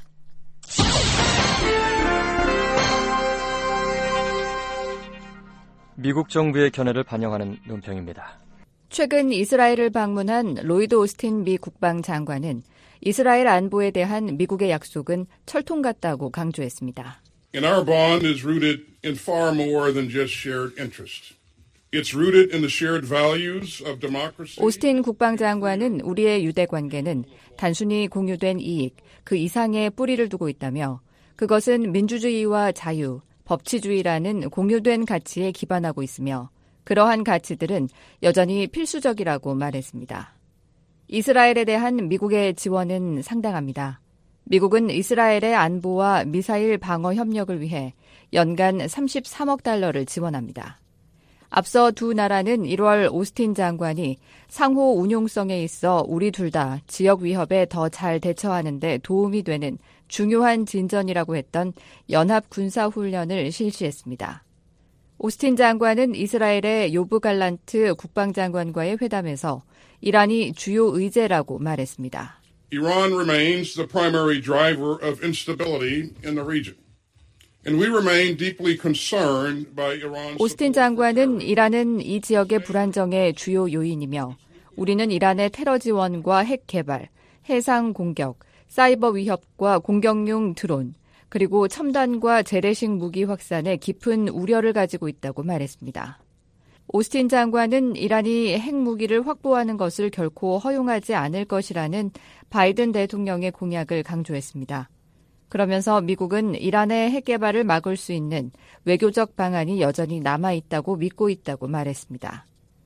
미국 정부의 견해를 반영하는 논평입니다. 최근 이스라엘을 방문한 로이드 오스틴 미 국방장관은 이스라엘 안보에 대한 미국의 약속은 철통 같다고 강조했습니다. And our bond is rooted in far more than just shared interests. It's rooted in the shared values of democracy. 오스틴 국방장관은 우리의 유대 관계는 단순히 공유된 이익, 그 이상의 뿌리를 두고 있다며 그것은 민주주의와 자유, 법치주의라는 공유된 가치에 기반하고 있으며 그러한 가치들은 여전히 필수적이라고 말했습니다. 이스라엘에 대한 미국의 지원은 상당합니다. 미국은 이스라엘의 안보와 미사일 방어 협력을 위해 연간 33억 달러를 지원합니다. 앞서 두 나라는 1월 오스틴 장관이 상호 운용성에 있어 우리 둘 다 지역 위협에 더 잘 대처하는 데 도움이 되는 중요한 진전이라고 했던 연합 군사훈련을 실시했습니다. 오스틴 장관은 이스라엘의 요브 갈란트 국방장관과의 회담에서 이란이 주요 의제라고 말했습니다. Iran remains the primary driver of instability in the region. And we remain deeply concerned by Iran's 오스틴 장관은 이란은 이 지역의 불안정의 주요 요인이며 우리는 이란의 테러 지원과 핵 개발, 해상 공격, 사이버 위협과 공격용 드론, 그리고 첨단과 재래식 무기 확산에 깊은 우려를 가지고 있다고 말했습니다. 오스틴 장관은 이란이 핵무기를 확보하는 것을 결코 허용하지 않을 것이라는 바이든 대통령의 공약을 강조했습니다. 그러면서 미국은 이란의 핵 개발을 막을 수 있는 외교적 방안이 여전히 남아있다고 믿고 있다고 말했습니다.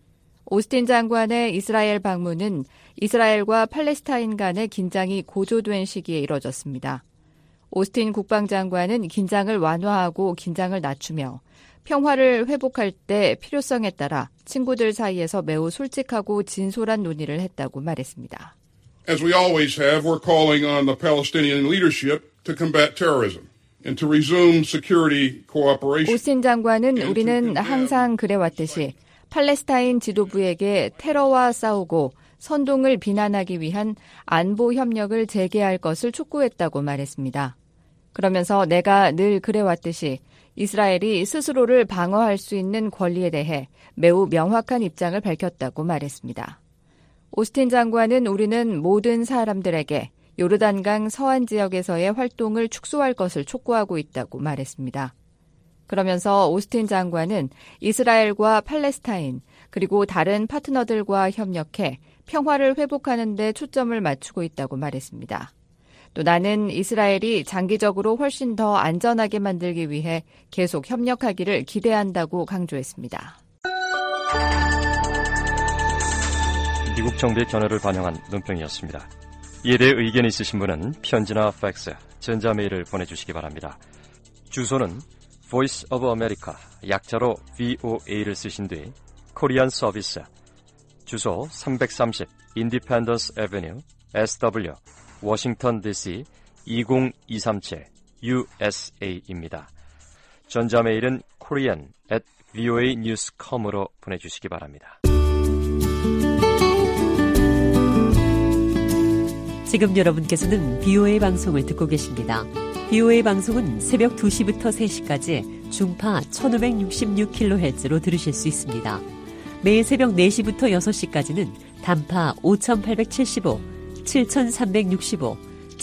오스틴 장관의 이스라엘 방문은 이스라엘과 팔레스타인 간의 긴장이 고조된 시기에 이뤄졌습니다. 오스틴 국방장관은 긴장을 완화하고 긴장을 낮추며 평화를 회복할 때 필요성에 따라 친구들 사이에서 매우 솔직하고 진솔한 논의를 했다고 말했습니다. As we always have, we're calling on the Palestinian leadership to combat terrorism and to resume security cooperation. 오스틴 장관은 우리는 항상 그래왔듯이 팔레스타인 지도부에게 테러와 싸우고 선동을 비난하기 위한 안보 협력을 재개할 것을 촉구했다고 말했습니다. 그러면서 내가 늘 그래왔듯이 이스라엘이 스스로를 방어할 수 있는 권리에 대해 매우 명확한 입장을 밝혔다고 말했습니다. 오스틴 장관은 우리는 모든 사람들에게 요르단강 서안 지역에서의 활동을 축소할 것을 촉구하고 있다고 말했습니다. 그러면서 오스틴 장관은 이스라엘과 팔레스타인 그리고 다른 파트너들과 협력해 평화를 회복하는 데 초점을 맞추고 있다고 말했습니다. 또 나는 이스라엘이 장기적으로 훨씬 더 안전하게 만들기 위해 계속 협력하기를 기대한다고 강조했습니다. 미국 정부의 견해를 반영한 논평이었습니다. 이에 대해 의견이 있으신 분은 편지나 팩스, 전자메일을 보내주시기 바랍니다. 주소는 Voice of America, 약자로 VOA를 쓰신 뒤 코리안 서비스, 주소 330 Independence Avenue, SW, 워싱턴 DC 20237 USA입니다. 전자메일은 korean@voanews.com으로 보내주시기 바랍니다. 지금 여러분께서는 BOA 방송을 듣고 계십니다. BOA 방송은 새벽 2시부터 3시까지 중파 1566kHz로 들으실 수 있습니다. 매일 새벽 4시부터 6시까지는 단파 5875, 7365,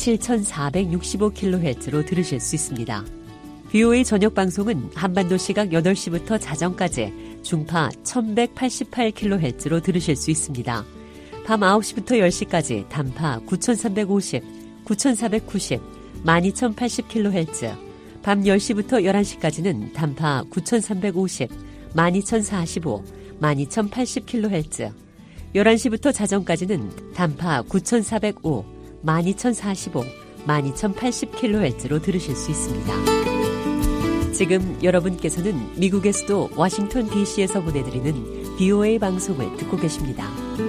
7465kHz로 들으실 수 있습니다. BOA 저녁 방송은 한반도 시각 8시부터 자정까지 중파 1188kHz로 들으실 수 있습니다. 밤 9시부터 10시까지 단파 9350, 9490, 12080kHz, 밤 10시부터 11시까지는 단파 9350, 12045, 12080kHz, 11시부터 자정까지는 단파 9405, 12045, 12080kHz로 들으실 수 있습니다. 지금 여러분께서는 미국의 수도 워싱턴 DC에서 보내드리는 BOA 방송을 듣고 계십니다.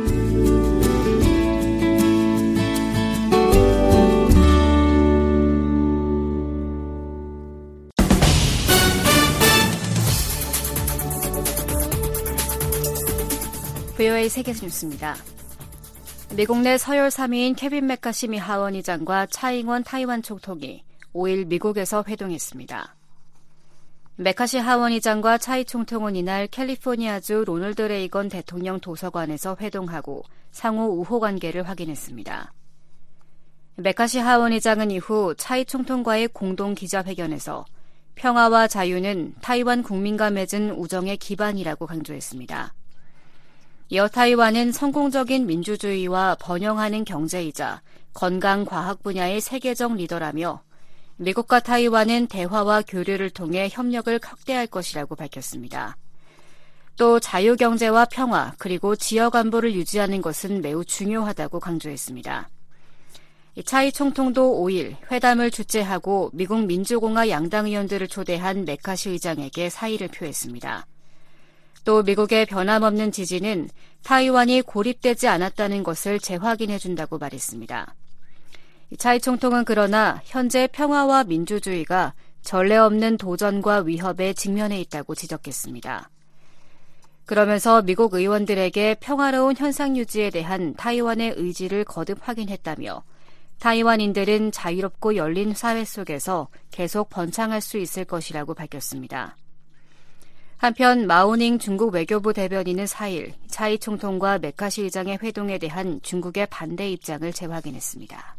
VOA 세계에서 뉴스입니다. 미국 내 서열 3위인 케빈 메카시 미 하원의장과 차잉원 타이완 총통이 5일 미국에서 회동했습니다. 메카시 하원의장과 차이 총통은 이날 캘리포니아주 로널드 레이건 대통령 도서관에서 회동하고 상호 우호 관계를 확인했습니다. 메카시 하원의장은 이후 차이 총통과의 공동 기자회견에서 평화와 자유는 타이완 국민과 맺은 우정의 기반이라고 강조했습니다. 이어 타이완은 성공적인 민주주의와 번영하는 경제이자 건강 과학 분야의 세계적 리더라며 미국과 타이완은 대화와 교류를 통해 협력을 확대할 것이라고 밝혔습니다. 또 자유경제와 평화 그리고 지역 안보를 유지하는 것은 매우 중요하다고 강조했습니다. 차이 총통도 5일 회담을 주재하고 미국 민주공화 양당 의원들을 초대한 메카시 의장에게 사의를 표했습니다. 또 미국의 변함없는 지지는 타이완이 고립되지 않았다는 것을 재확인해준다고 말했습니다. 차이 총통은 그러나 현재 평화와 민주주의가 전례 없는 도전과 위협에 직면해 있다고 지적했습니다. 그러면서 미국 의원들에게 평화로운 현상 유지에 대한 타이완의 의지를 거듭 확인했다며 타이완인들은 자유롭고 열린 사회 속에서 계속 번창할 수 있을 것이라고 밝혔습니다. 한편 마오닝 중국 외교부 대변인은 4일 차이 총통과 메카시 의장의 회동에 대한 중국의 반대 입장을 재확인했습니다.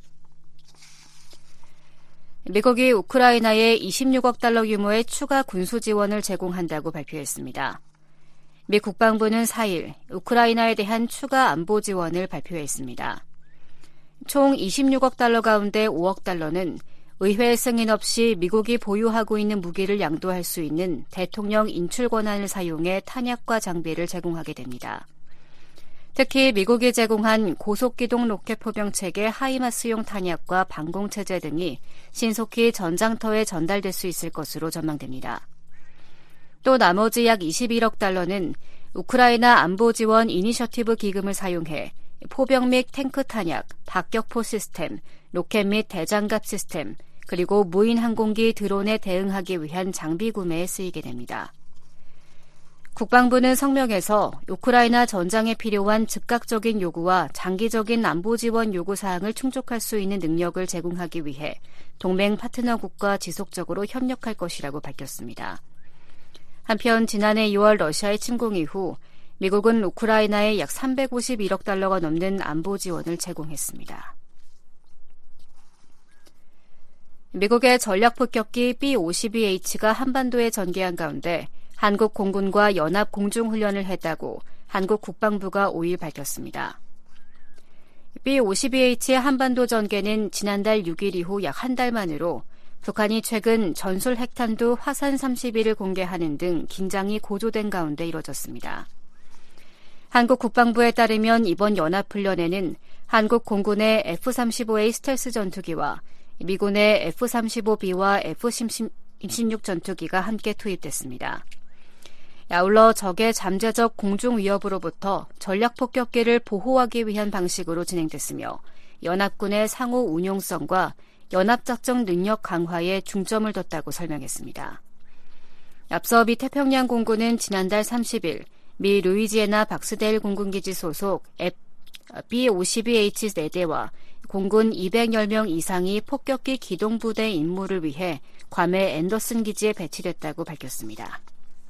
미국이 우크라이나에 26억 달러 규모의 추가 군수 지원을 제공한다고 발표했습니다. 미 국방부는 4일 우크라이나에 대한 추가 안보 지원을 발표했습니다. 총 26억 달러 가운데 5억 달러는 의회 승인 없이 미국이 보유하고 있는 무기를 양도할 수 있는 대통령 인출 권한을 사용해 탄약과 장비를 제공하게 됩니다. 특히 미국이 제공한 고속기동 로켓 포병체계 하이마스용 탄약과 방공체제 등이 신속히 전장터에 전달될 수 있을 것으로 전망됩니다. 또 나머지 약 21억 달러는 우크라이나 안보지원 이니셔티브 기금을 사용해 포병 및 탱크 탄약, 박격포 시스템, 로켓 및 대장갑 시스템, 그리고 무인 항공기 드론에 대응하기 위한 장비 구매에 쓰이게 됩니다. 국방부는 성명에서 우크라이나 전장에 필요한 즉각적인 요구와 장기적인 안보 지원 요구사항을 충족할 수 있는 능력을 제공하기 위해 동맹 파트너국과 지속적으로 협력할 것이라고 밝혔습니다. 한편 지난해 6월 러시아의 침공 이후 미국은 우크라이나에 약 351억 달러가 넘는 안보 지원을 제공했습니다. 미국의 전략폭격기 B-52H가 한반도에 전개한 가운데 한국 공군과 연합 공중훈련을 했다고 한국 국방부가 5일 밝혔습니다. B-52H의 한반도 전개는 지난달 6일 이후 약 한 달 만으로 북한이 최근 전술 핵탄두 화산 31을 공개하는 등 긴장이 고조된 가운데 이뤄졌습니다. 한국 국방부에 따르면 이번 연합훈련에는 한국 공군의 F-35A 스텔스 전투기와 미군의 F-35B와 F-16 전투기가 함께 투입됐습니다. 아울러 적의 잠재적 공중 위협으로부터 전략폭격기를 보호하기 위한 방식으로 진행됐으며 연합군의 상호 운용성과 연합작전 능력 강화에 중점을 뒀다고 설명했습니다. 앞서 미 태평양 공군은 지난달 30일 미 루이지애나 박스데일 공군기지 소속 B-52H 4대와 공군 210명 이상이 폭격기 기동부대 임무를 위해 괌의 앤더슨 기지에 배치됐다고 밝혔습니다.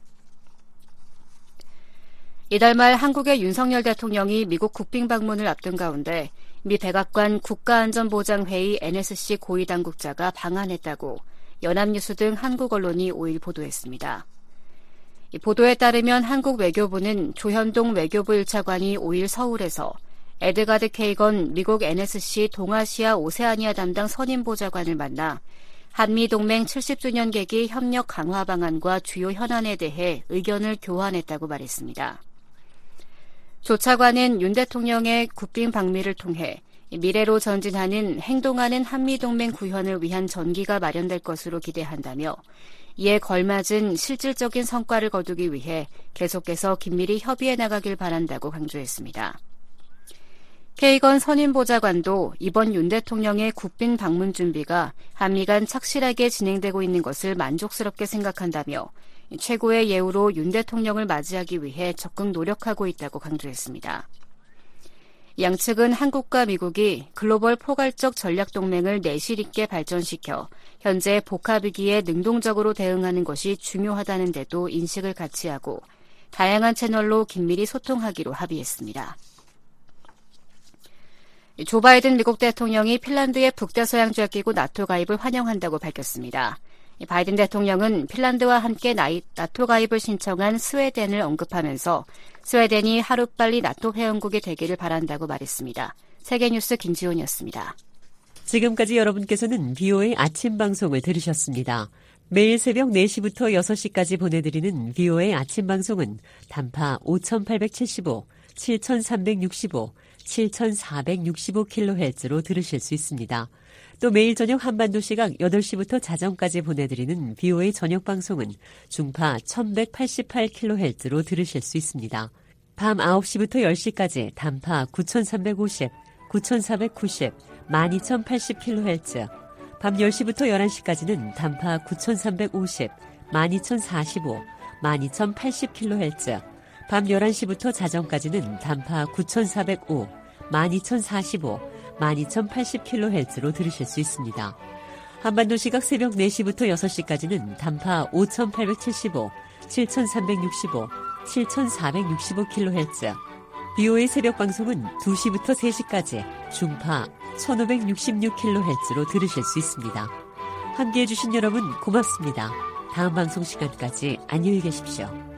이달 말 한국의 윤석열 대통령이 미국 국빈 방문을 앞둔 가운데 미 백악관 국가안전보장회의 NSC 고위당국자가 방한했다고 연합뉴스 등 한국 언론이 5일 보도했습니다. 이 보도에 따르면 한국 외교부는 조현동 외교부 1차관이 5일 서울에서 에드가드 케이건 미국 NSC 동아시아 오세아니아 담당 선임보좌관을 만나 한미동맹 70주년 계기 협력 강화 방안과 주요 현안에 대해 의견을 교환했다고 말했습니다. 조 차관은 윤 대통령의 국빈 방미를 통해 미래로 전진하는 행동하는 한미동맹 구현을 위한 전기가 마련될 것으로 기대한다며 이에 걸맞은 실질적인 성과를 거두기 위해 계속해서 긴밀히 협의해 나가길 바란다고 강조했습니다. 케이건 선임보좌관도 이번 윤 대통령의 국빈 방문 준비가 한미 간 착실하게 진행되고 있는 것을 만족스럽게 생각한다며 최고의 예우로 윤 대통령을 맞이하기 위해 적극 노력하고 있다고 강조했습니다. 양측은 한국과 미국이 글로벌 포괄적 전략동맹을 내실 있게 발전시켜 현재 복합위기에 능동적으로 대응하는 것이 중요하다는 데도 인식을 같이 하고 다양한 채널로 긴밀히 소통하기로 합의했습니다. 조 바이든 미국 대통령이 핀란드의 북대서양조약기구 나토 가입을 환영한다고 밝혔습니다. 바이든 대통령은 핀란드와 함께 나토 가입을 신청한 스웨덴을 언급하면서 스웨덴이 하루빨리 나토 회원국이 되기를 바란다고 말했습니다. 세계뉴스 김지훈이었습니다. 지금까지 여러분께서는 VOA 아침 방송을 들으셨습니다. 매일 새벽 4시부터 6시까지 보내드리는 VOA 아침 방송은 단파 5875, 7365, 7465kHz로 들으실 수 있습니다. 또 매일 저녁 한반도 시각 8시부터 자정까지 보내드리는 VOA 저녁 방송은 중파 1188kHz로 들으실 수 있습니다. 밤 9시부터 10시까지 단파 9350, 9490, 12080kHz, 밤 10시부터 11시까지는 단파 9350, 12045, 12080kHz, 밤 11시부터 자정까지는 단파 9405, 12045, 12080kHz로 들으실 수 있습니다. 한반도 시각 새벽 4시부터 6시까지는 단파 5875, 7365, 7465kHz, BOA 새벽 방송은 2시부터 3시까지 중파 1566kHz로 들으실 수 있습니다. 함께해 주신 여러분 고맙습니다. 다음 방송 시간까지 안녕히 계십시오.